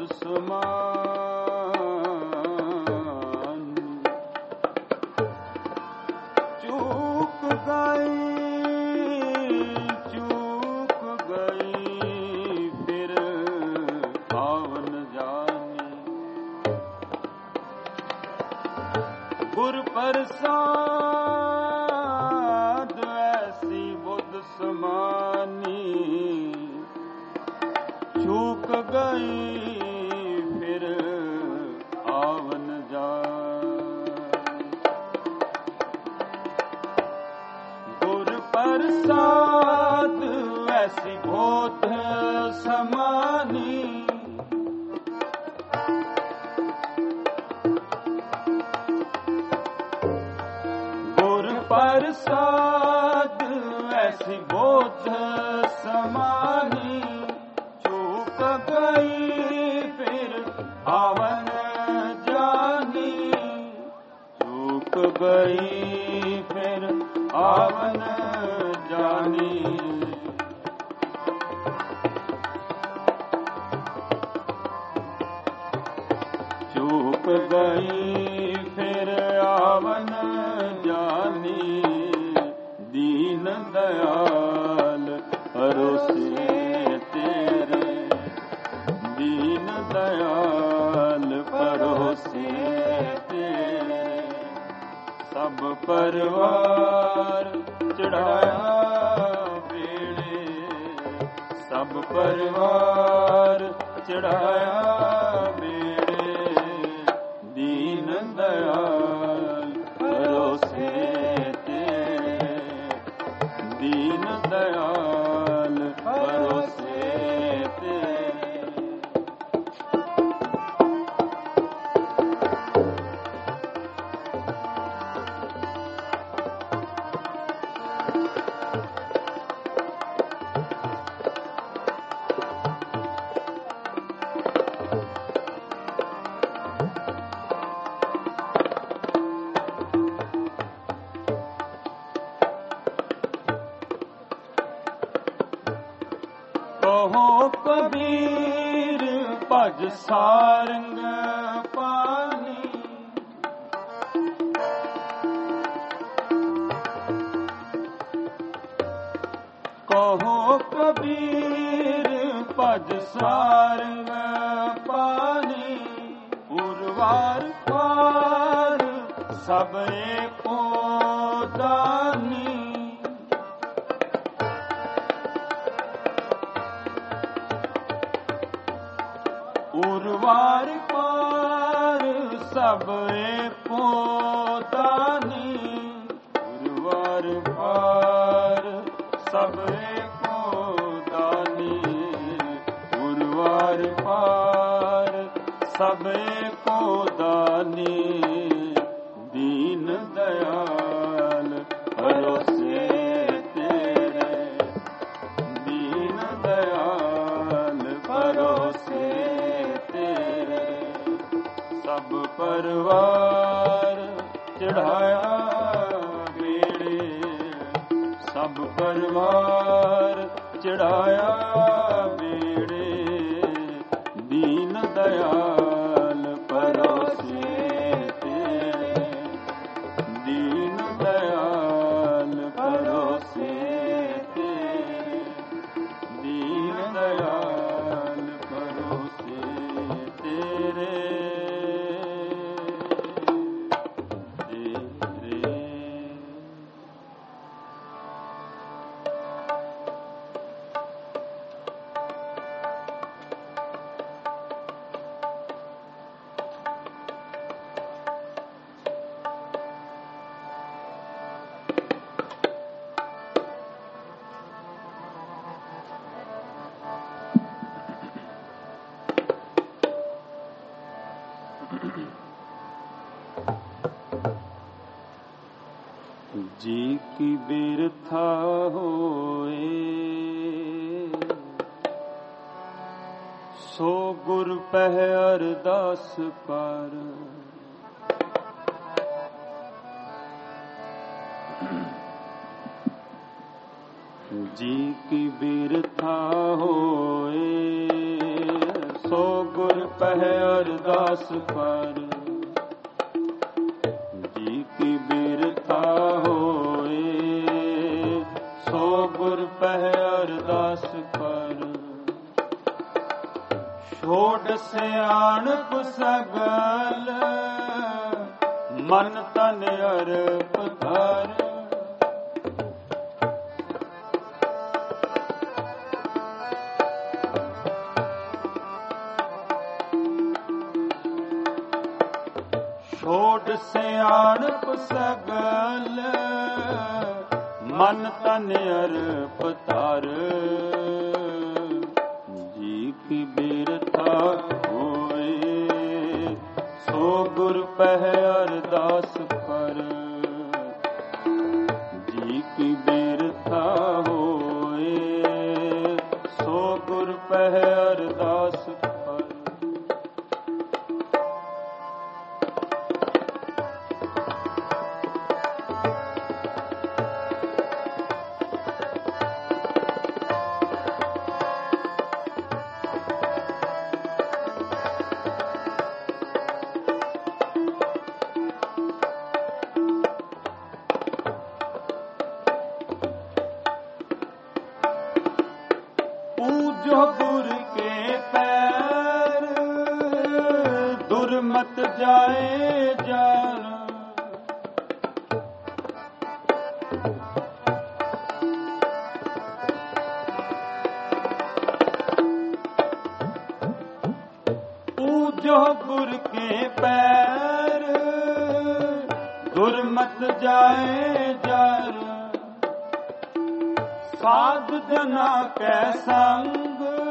समानी, चूक गई चूक गई फिर पावन जानी, गुर प्रसाद ऐसी बुद्ध समानी, चूक गई फिर आवन जानी, गुर प्रसाद ऐसी बोध समानी, प्रसाद ऐसी बोध समानी, चूक गई फिर आवन जानी, चूक गई फिर आवन जानी, चूक गई फिर आवन जानी, दीन दयाल भरोसे तेरे, दीन दयाल भरोसे तेरे। सब परिवार चढ़ाया बेड़े, सब परिवार चढ़ाया बेड़े, दीन दयाल भरोसे तेरे, दीन दयाल भरोसे तेरे। कहो कबीर भज सारंग पानी, कहो कबीर भज सारंग पानी, उर्वार पार सब एको दानी, उर्वार पार सब एको दानी, उर्वार पार सब एको दानी, उर्वार पार सब एको दानी, दीन दयाल भरोसे तेरे, दीन दयाल भरोसे तेरे। सब परिवार चढ़ाया बेड़े, सब परिवार चढ़ाया बेड़े, दीन दयाल भरोसे तेरे, दीन दयाल भरोसे तेरे, दीन दयाल भरोसे जी की बिरथा होए सो गुर पह अरदास कर। जी की बिरथा होए सो गुर पह अरदास कर। जी की बिरथा होए सो गुर पह अरदास कर। छोड़ सियाणप सगल मन तन अर्प धर। छोड़ सियाणप सगल मन तन अर्प धर। जी की बिरथा होए सो गुर पह अरदास कर। जी की बिरथा होए सो गुर पह अरदास कर। जो गुर के पैर दुर्मत जाए जान। पूजो गुर के पैर दुर्मत जाए जान। साध जना कै संग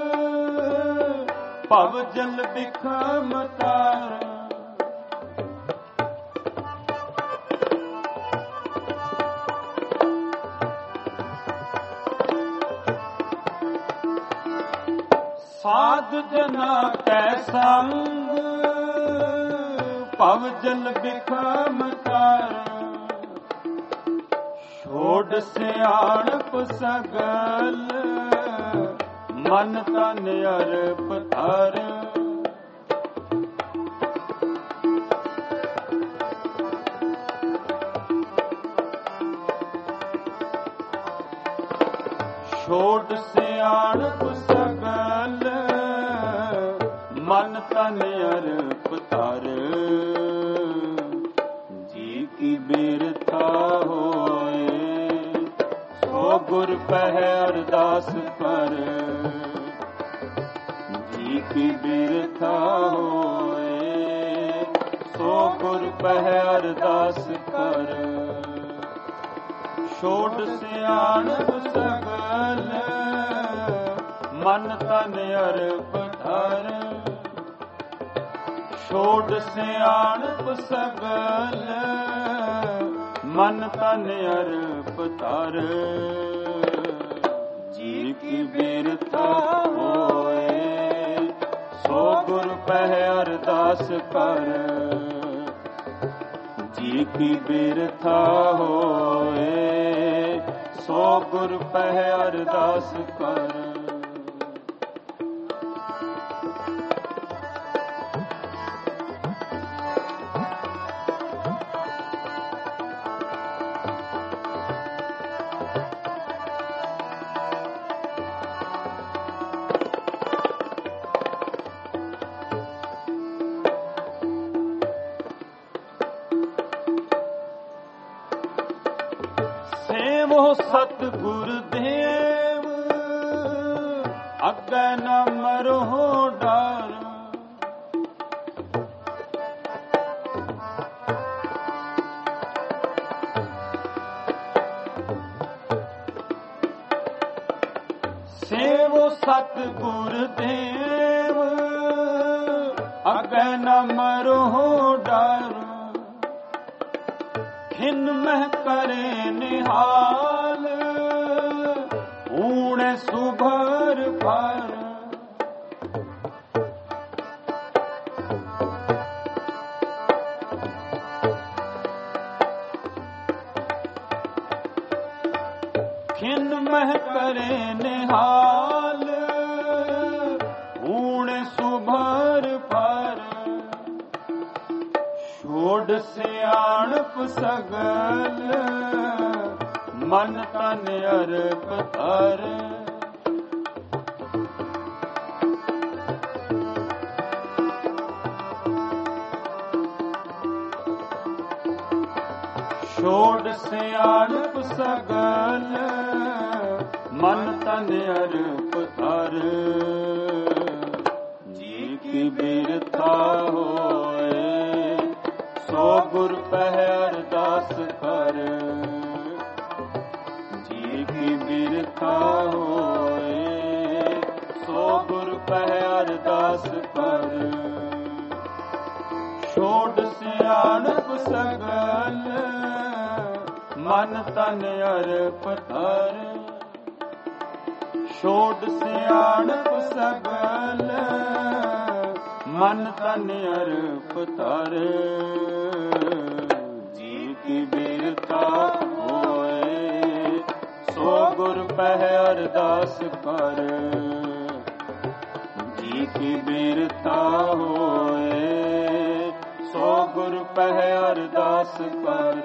भव जल बिखम तार। साध जना कै संग भव जल बिखम तार। छोड़ सियाणप सगल मन तन अर्प धर। छोड़ सियाणप सगल मन तन अर्प धर। जी की बिरथा होए सो गुर पह अरदास कर। जी की बिरथा होए सो गुर पह अरदास कर। छोड़ सियाणप सगल मन तन अर्प धर। छोड़ सियाणप सगल मन तन अर्प धर। जी की बिरथा होए सो गुर पह अरदास कर। जी की बिरथा होए सो गुर पह अरदास कर। सेवो सतगुर देव अग्गै न मरहो डार। सेवो सतगुर देव ਅਗੈ ਨ ਮਰਹੁ ਡਰ। ਖਿਨ ਮਹਿ ਕਰੇ ਨਿਹਾਲ ਊਣੇ ਸੁਭਰ ਭਰ। ਖਿਨ ਮਹਿ ਕਰੇ ਨਿਹਾਲ ਊਣੇ ਸੁਭਰ ਭਰ। ਛੋੜ ਸਿਆਣਪ ਸਗਲ ਮਨ ਤਨ ਅਰਪ ਧਰ। ਛੋੜ ਸਿਆਣਪ ਸਗਲ ਮਨ ਤਨ ਅਰਪ ਧਰ। ਜੀ ਕੀ ਬਿਰਥਾ ਹੋਏ ਸੋ ਗੁਰ ਪਹਿ ਅਰਦਾਸ ਕਰ। ਜੀ ਕੀ ਬਿਰਥਾ ਹੋਏ ਸੋ ਗੁਰ ਪਹਿ ਅਰਦਾਸ ਕਰ। ਛੋੜ ਸਿਆਣਪ ਸਗਲ ਮਨ ਤਨ ਅਰਪ ਧਰ। ਛੋੜ ਸਿਆਣਪ ਸਗਲ ਮਨ ਤਨ ਅਰਪ ਧਰ। ਜੀ ਕੀ ਬਿਰਥਾ ਹੋਏ ਸੋ ਗੁਰ ਪਹਿ ਅਰਦਾਸ ਕਰ। ਜੀ ਕੀ ਬਿਰਥਾ ਹੋਏ ਸੋ ਗੁਰ ਪਹਿ ਅਰਦਾਸ ਕਰ।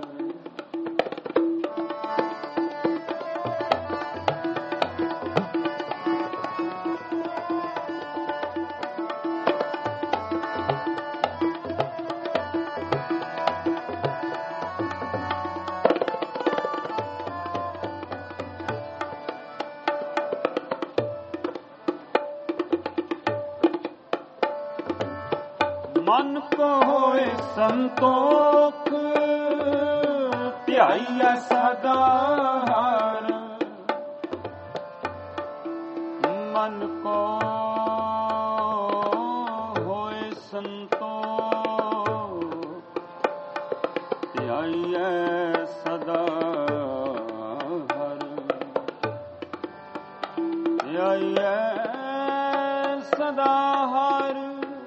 ਮਨ ਕੋ ਹੋਏ ਸੰਤੋਖ ਧਿਆਈਐ ਸਦਾ ਹਰਿ। ਮਨ ਕੋ ਹੋਏ ਸੰਤੋਖ ਧਿਆਈਐ ਸਦਾ ਹਰਿ। ਧਿਆਈਐ ਸਦਾ ਹਰਿ।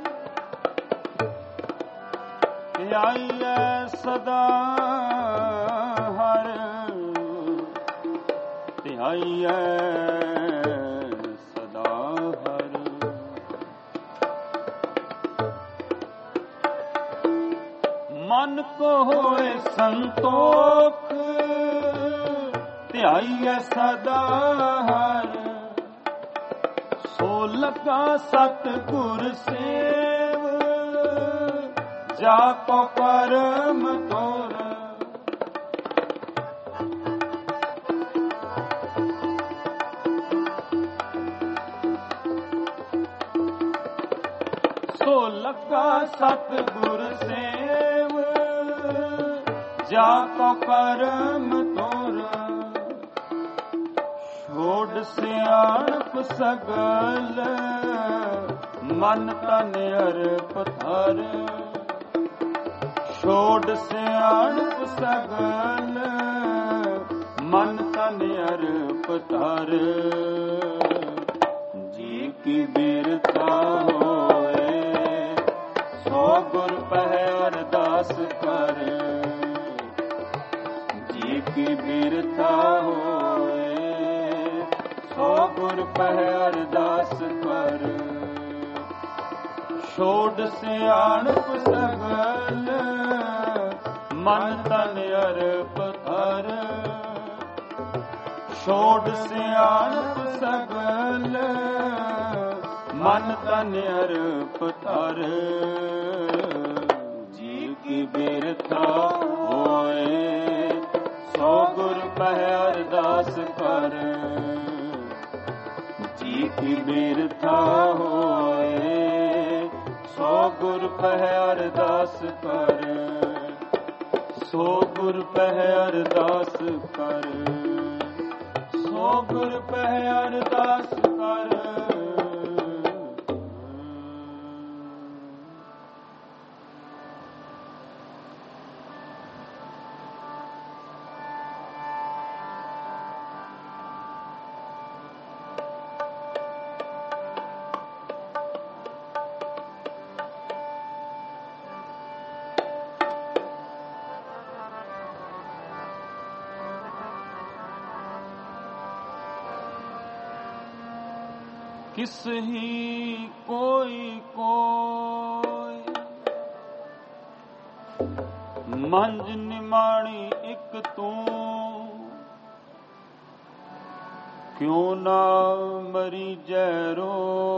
ਧਿਆਈਐ ਸਦਾ ਹਰਿ। ਧਿਆਈਐ ਸਦਾ ਹਰਿ। ਮਨ ਕੋ ਹੋਏ ਸੰਤੋਖ ਧਿਆਈਐ ਸਦਾ ਹਰਿ। ਸੋ ਲਗਾ ਸਤਿਗੁਰ ਸੇਵ ਜਾ ਕੋ ਪਰਮ ਤੋਰ। ਸੋ ਲਗਾ ਸਤਿਗੁਰ ਸੇਵ ਜਾ ਕੋ ਪਰਮ ਤੋਰ। ਛੋੜ ਸਿਆਣਪ ਸਗਲ ਮਨ ਤਨ ਅਰਪ ਧਰ। ਛੋੜ ਸਿਆਣਪ ਸਗਲ ਮਨ ਤਨ ਅਰਪ ਧਰ। ਜੀ ਕੀ ਬਿਰਥਾ ਹੋਏ ਸੋ ਗੁਰ ਪਹਿ ਅਰਦਾਸ ਕਰ। ਜੀ ਕੀ ਬਿਰਥਾ ਹੋਏ ਸੋ ਗੁਰ ਪਹਿ ਅਰਦਾਸ ਕਰ। ਛੋੜ ਸਿਆਣਪ ਸਗਲ ਮਨ ਤਨ ਅਰਪ ਧਰ। ਛੋੜ ਸਿਆਣਪ ਸਗਲ ਮਨ ਤਨ ਅਰਪ ਧਰ। ਜੀ ਕੀ ਬਿਰਥਾ ਹੋਏ ਸੋ ਗੁਰ ਪਹਿ ਅਰਦਾਸ ਕਰ। ਜੀ ਕੀ ਬਿਰਥਾ ਹੋਏ ਸੋ ਗੁਰ ਪਹਿ ਅਰਦਾਸ ਕਰ। ਸੋ ਗੁਰ ਪਹਿ ਅਰਦਾਸ ਕਰ। ਸੋ ਗੁਰ ਪਹਿ ਅਰਦਾਸ ਕਰ। किस ही कोई कोई मंज निमाणी एक तू क्यों ना मरी जैरो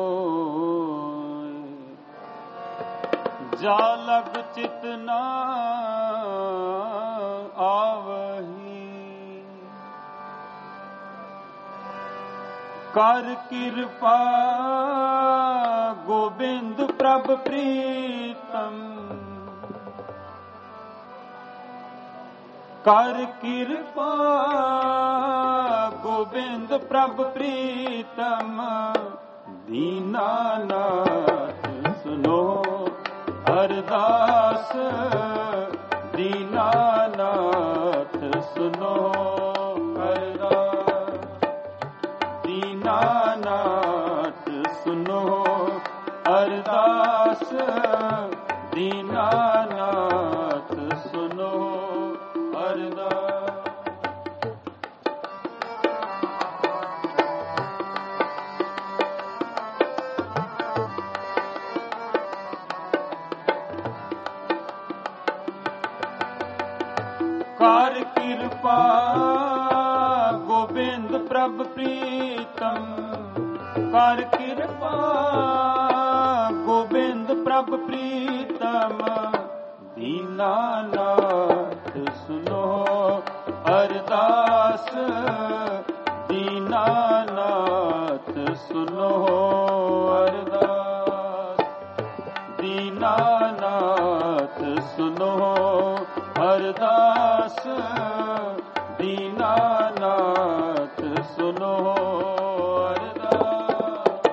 जा लग चित ना आवही कर कृपा गोविंद प्रभ प्रीतम कर कृपा गोविंद प्रभ प्रीतम दीनानाथ सुनो अरदास दीनानाथ सुनो अरदास दीनानाथ सुनो अरदास दीनानाथ सुनो अरदास। कर कृपा गोविंद प्रभ प्रीतम कर कृपा गोविंद प्रभ प्रीतम दीनानाथ सुनो अरदास दीनानाथ सुनो अरदास दीनानाथ सुनो अरदास दीनानाथ सुनो अरदास।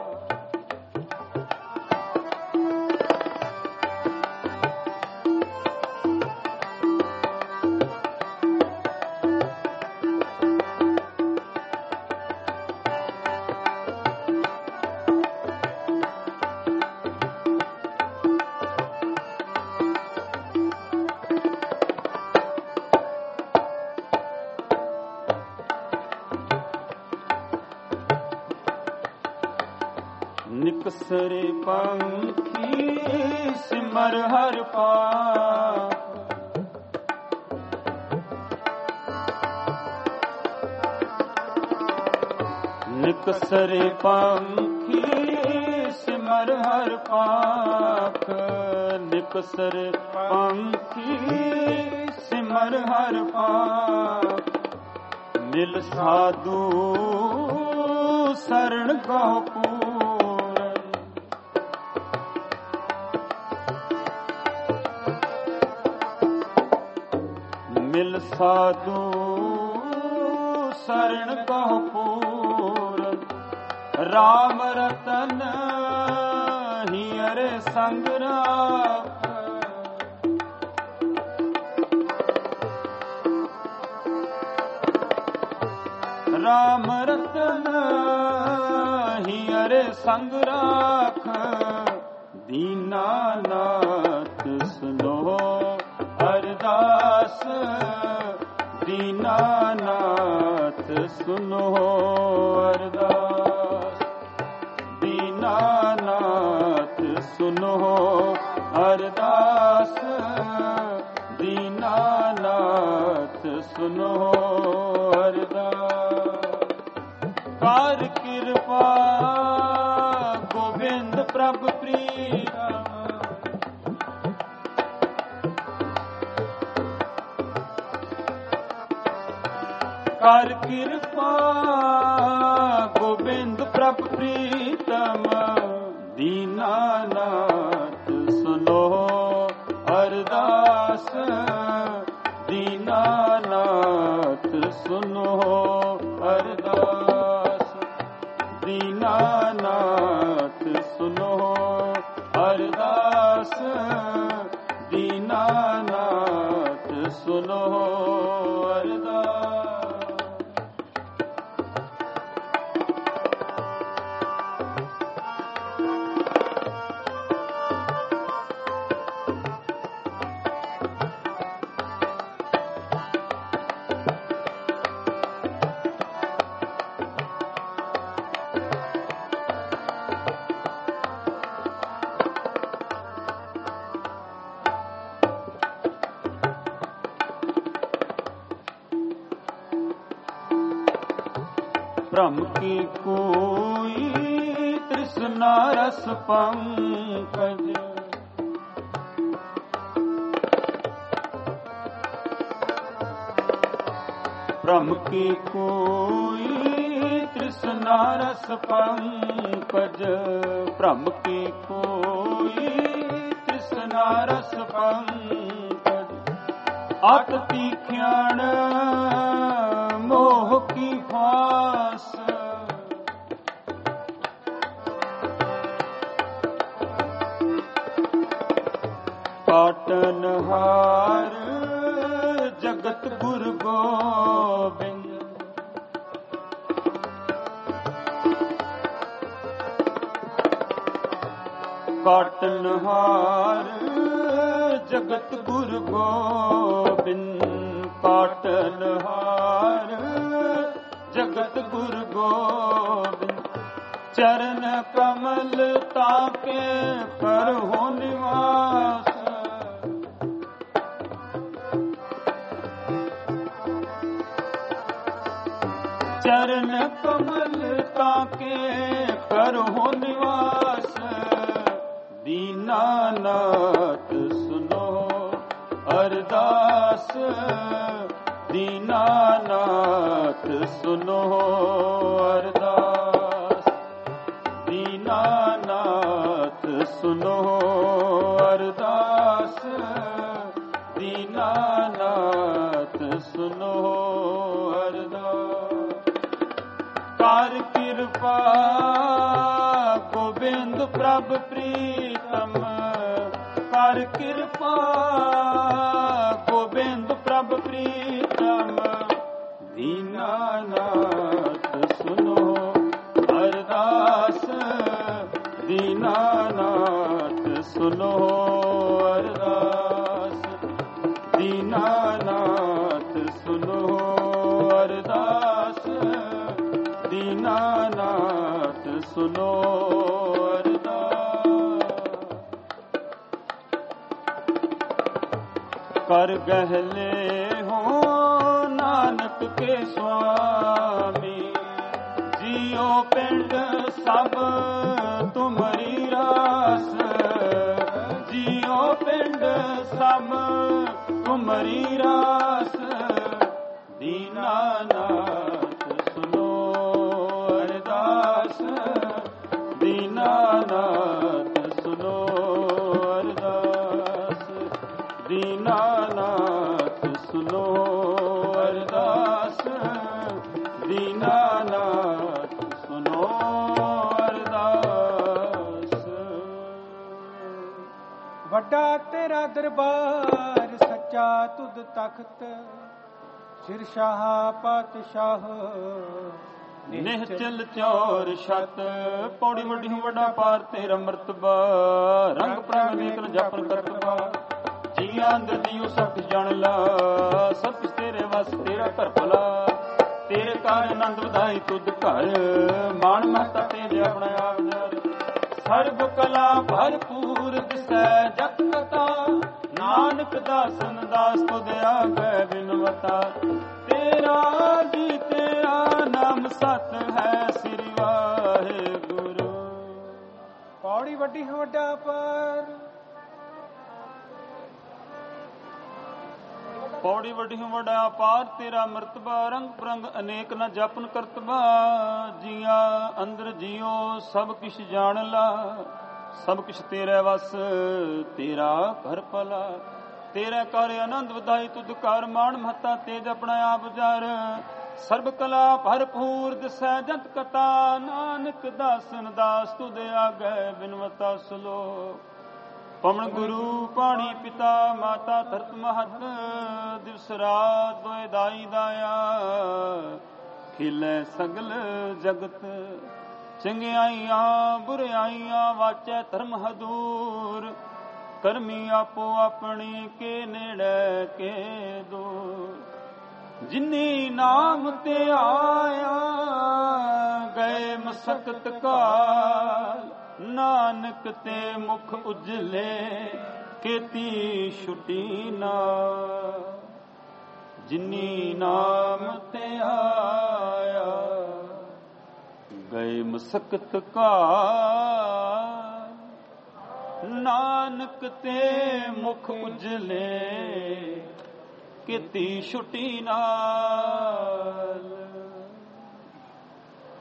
निकसरे पंखी सिमर हर पाक निकसरे पंखी सिमर हर पाक निकसरे पंखी सिमर हर पाक मिल साधु शरण गहो मिल साधु शरण कहो पूरन राम रतन हियरे संग राख राम रतन हियरे संग राख दीनानाथ सुनो अरदास दीनानाथ सुनो अरदास दीनानाथ सुनो अरदास दीनानाथ सुनो अरदास। कर कृपा गोविंद प्रभ प्रीतम कर कृपा गोविंद प्रभ प्रीतम दीनानाथ सुनो अरदास दीनानाथ सुनो अरदास दीनानाथ सुनो अरदास दीनानाथ सुनो अरदास। ਭ੍ਰਮ ਕੀ ਕੋਈ ਤ੍ਰਿਸ਼ਨਾ ਰਸ ਪੰਕਜ। ਭ੍ਰਮ ਕੀ ਕੋਈ ਤ੍ਰਿਸ਼ਨਾ ਰਸ ਪੰਕਜ। ਭ੍ਰਮ ਕੀ ਕੋਈ ਤ੍ਰਿਸ਼ਨਾ ਰਸ ਪੰਕਜ। ਅਤ ਤੀਖਿਆਣ ਮੋਹ ਕੀ ਫਾਸ। ਕਾਟਨ ਹਾਰ ਜਗਤ ਗੁਰ ਗੋਬਿੰਦ। ਕਾਟਨ ਹਾਰ ਜਗਤ ਗੁਰ ਗੋਬਿੰਦ। ਕਾਟਨ ਹਾਰ ਜਗਤ ਗੁਰ ਗੋਬਿੰਦ। ਚਰਨ ਕਮਲ ਤਾਕੇ ਕਰਹੁ ਨਿਵਾਸ। ਚਰਨ ਕਮਲ ਤਾਕੇ ਕਰਹੁ ਨਿਵਾਸ। ਦੀਨਾਨਾਥ ਸੁਨੋ ਅਰਦਾਸ। ਦੀਨਾਨਾਥ ਸੁਨੋ ਅਰਦਾਸ। ਦੀਨਾਨਾਥ ਸੁਨੋ ਅਰਦਾਸ। ਦੀਨਾਨਾਥ ਸੁਨੋ ਅਰਦਾਸ। ਕਰ ਕਿਰਪਾ ਗੋਬਿੰਦ ਪ੍ਰਭ ਪ੍ਰੀਤਮ। ਕਰ ਕਿਰਪਾ ਗੋਬਿੰਦ ਪ੍ਰਭ ਪ੍ਰੀਤਮ। ਦੀਨਾਨਾਥ ਸੁਨੋ ਅਰਦਾਸ। ਦੀਨਾਨਾਥ ਸੁਨੋ ਅਰਦਾਸ। ਦੀਨਾਨਾਥ ਸੁਨੋ ਅਰਦਾਸ। ਦੀਨਾਨਾਥ ਸੁਨੋ ਅਰਦਾਸ। ਕਰ ਗਹਿਲੇ ਹੋ ਨਾਨਕ ਕੇ ਸੁਆਮੀ। ਜੀਉ ਪਿੰਡ ਸਭ ਤੁਮਰੀ ਰਾਸ। ਜੀਉ ਪਿੰਡ ਸਭ ਤੁਮਰੀ ਰਾਸ। ਦੀਨਾਨਾਥ ਸੁਨੋ ਅਰਦਾਸ। ਦੀਨਾਨਾਥ ਸੁਨੋ ਅਰਦਾਸ। ਦੀਨਾਨਾਥ ਸੁਨੋ ਅਰਦਾਸ। ਦੀਨਾਨਾਥ ਸੁਨੋ ਅਰਦਾਸ। ਵੱਡਾ ਤੇਰਾ ਦਰਬਾਰ ਸੱਚਾ ਤੁਧ ਤਖਤ। ਸ਼ਿਰਸ਼ਾਹ ਪਾਤਸ਼ਾਹ ਨਿਹਚਲ ਚੌਰ ਛਤ। ਪੌੜੀ ਵੱਡੀ ਵੱਡਾ ਪਾਰ ਤੇਰਾ ਮਰਤਬਾ। ਰੰਗ ਪ੍ਰੰਗ ਅਨੇਕ ਜਪਨ ਕਰਤਬਾ। ਜੀ ਅੰਦਰ ਜੀਉ ਸਭ ਕੁਛ ਜਾਣ ਲਾ। ਸਭ ਕੁਛ ਤੇਰੇ ਵਸ ਤੇਰਾ ਘਰ ਭਲਾ। ਤੇਰੇ ਕਾਰ ਆਨੰਦ ਵਧਾਈ ਤੁਧ ਘਰ। ਮਾਣ ਮਹਤਾ ਤੇਜ ਆਪਣਾ ਆਪ ਜਰ। ਸਰਬ ਕਲਾ ਭਰਪੂਰ ਦਿਸੈ ਜਤ ਕਥਾ। ਨਾਨਕ ਦਾਸਨ ਦਾਸ ਤੁਧ ਆਗੈ ਬਿਨਵਤਾ। ਤੇਰਾ ਜੀ ਤੇਰਾ ਨਾਮ ਸਤ ਹੈ ਸ੍ਰੀ ਵਾਹਿਗੁਰੂ। ਪੌੜੀ ਵੱਡੀ ਵੱਡਾ ਪਾਰ। ਪੌੜੀ ਵੱਡੀ ਵੱਡਾ ਪਾਰ ਤੇਰਾ ਮਰਤਬਾ। ਰੰਗ ਪ੍ਰੰਗ ਅਨੇਕ ਨ ਜਪਨ ਕਰਤਬਾ। ਜੀਆਂ ਅੰਦਰ ਜੀਓ ਸਭ ਕਿਛ ਜਾਣ ਲਾ। ਸਭ ਕਿਛ ਤੇਰੇ ਵਸ ਤੇਰਾ ਘਰ ਭਲਾ। ਤੇਰੇ ਕਰ ਆਨੰਦ ਵਧਾਈ ਤੁਧ ਘਰ। ਮਾਣ ਮਹਤਾ ਤੇਜ ਆਪਣਾ ਆਪ ਜਰ। ਸਰਬ ਕਲਾ ਭਰਪੂਰ ਦਿਸੈ ਜਤ ਕਥਾ। ਨਾਨਕ ਦਾਸਨ ਦਾਸ ਤੁਧ ਆਗੈ ਬਿਨਵਤਾ ਸਲੋਕ। ਪਵਨ ਗੁਰੂ ਪਾਣੀ ਪਿਤਾ ਮਾਤਾ ਧਰਤ ਮਹਤ। ਦਿਵਸ ਰਾਤ ਦੋਇ ਦਾਈ ਦਾਇਆ। ਖਿਲੇ ਸਗਲ ਜਗਤ। ਚੰਗਿਆਈਆਂ ਬੁਰਿਆਈਆਂ ਵਾਚੈ ਧਰਮ ਹਦੂਰ। ਕਰਮੀ ਆਪੋ ਆਪਣੀ ਕੇ ਨੇੜੇ ਕੇ ਦੂਰ। ਜਿਨੀ ਨਾਮ ਤੇ ਆਇਆ ਗਏ ਮਸਕਤ ਕਾਲ। ਨਾਨਕ ਤੇ ਮੁਖ ਉਜਲੇ ਕੀਤੀ ਛੁਟੀ ਨਾ। ਜਿਨੀ ਨਾਮ ਤੇ ਆਇਆ ਸਕਤ ਕਾ ਨਾਨਕ ਤੇ ਮੁਖ ਉਜਲੇ ਕੀਤੀ ਛੁਟੀ ਨਾਲ।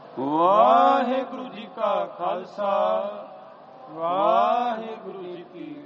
ਵਾਹਿਗੁਰੂ ਜੀ ਕਾ ਖਾਲਸਾ ਵਾਹਿਗੁਰੂ ਜੀ ਕੀ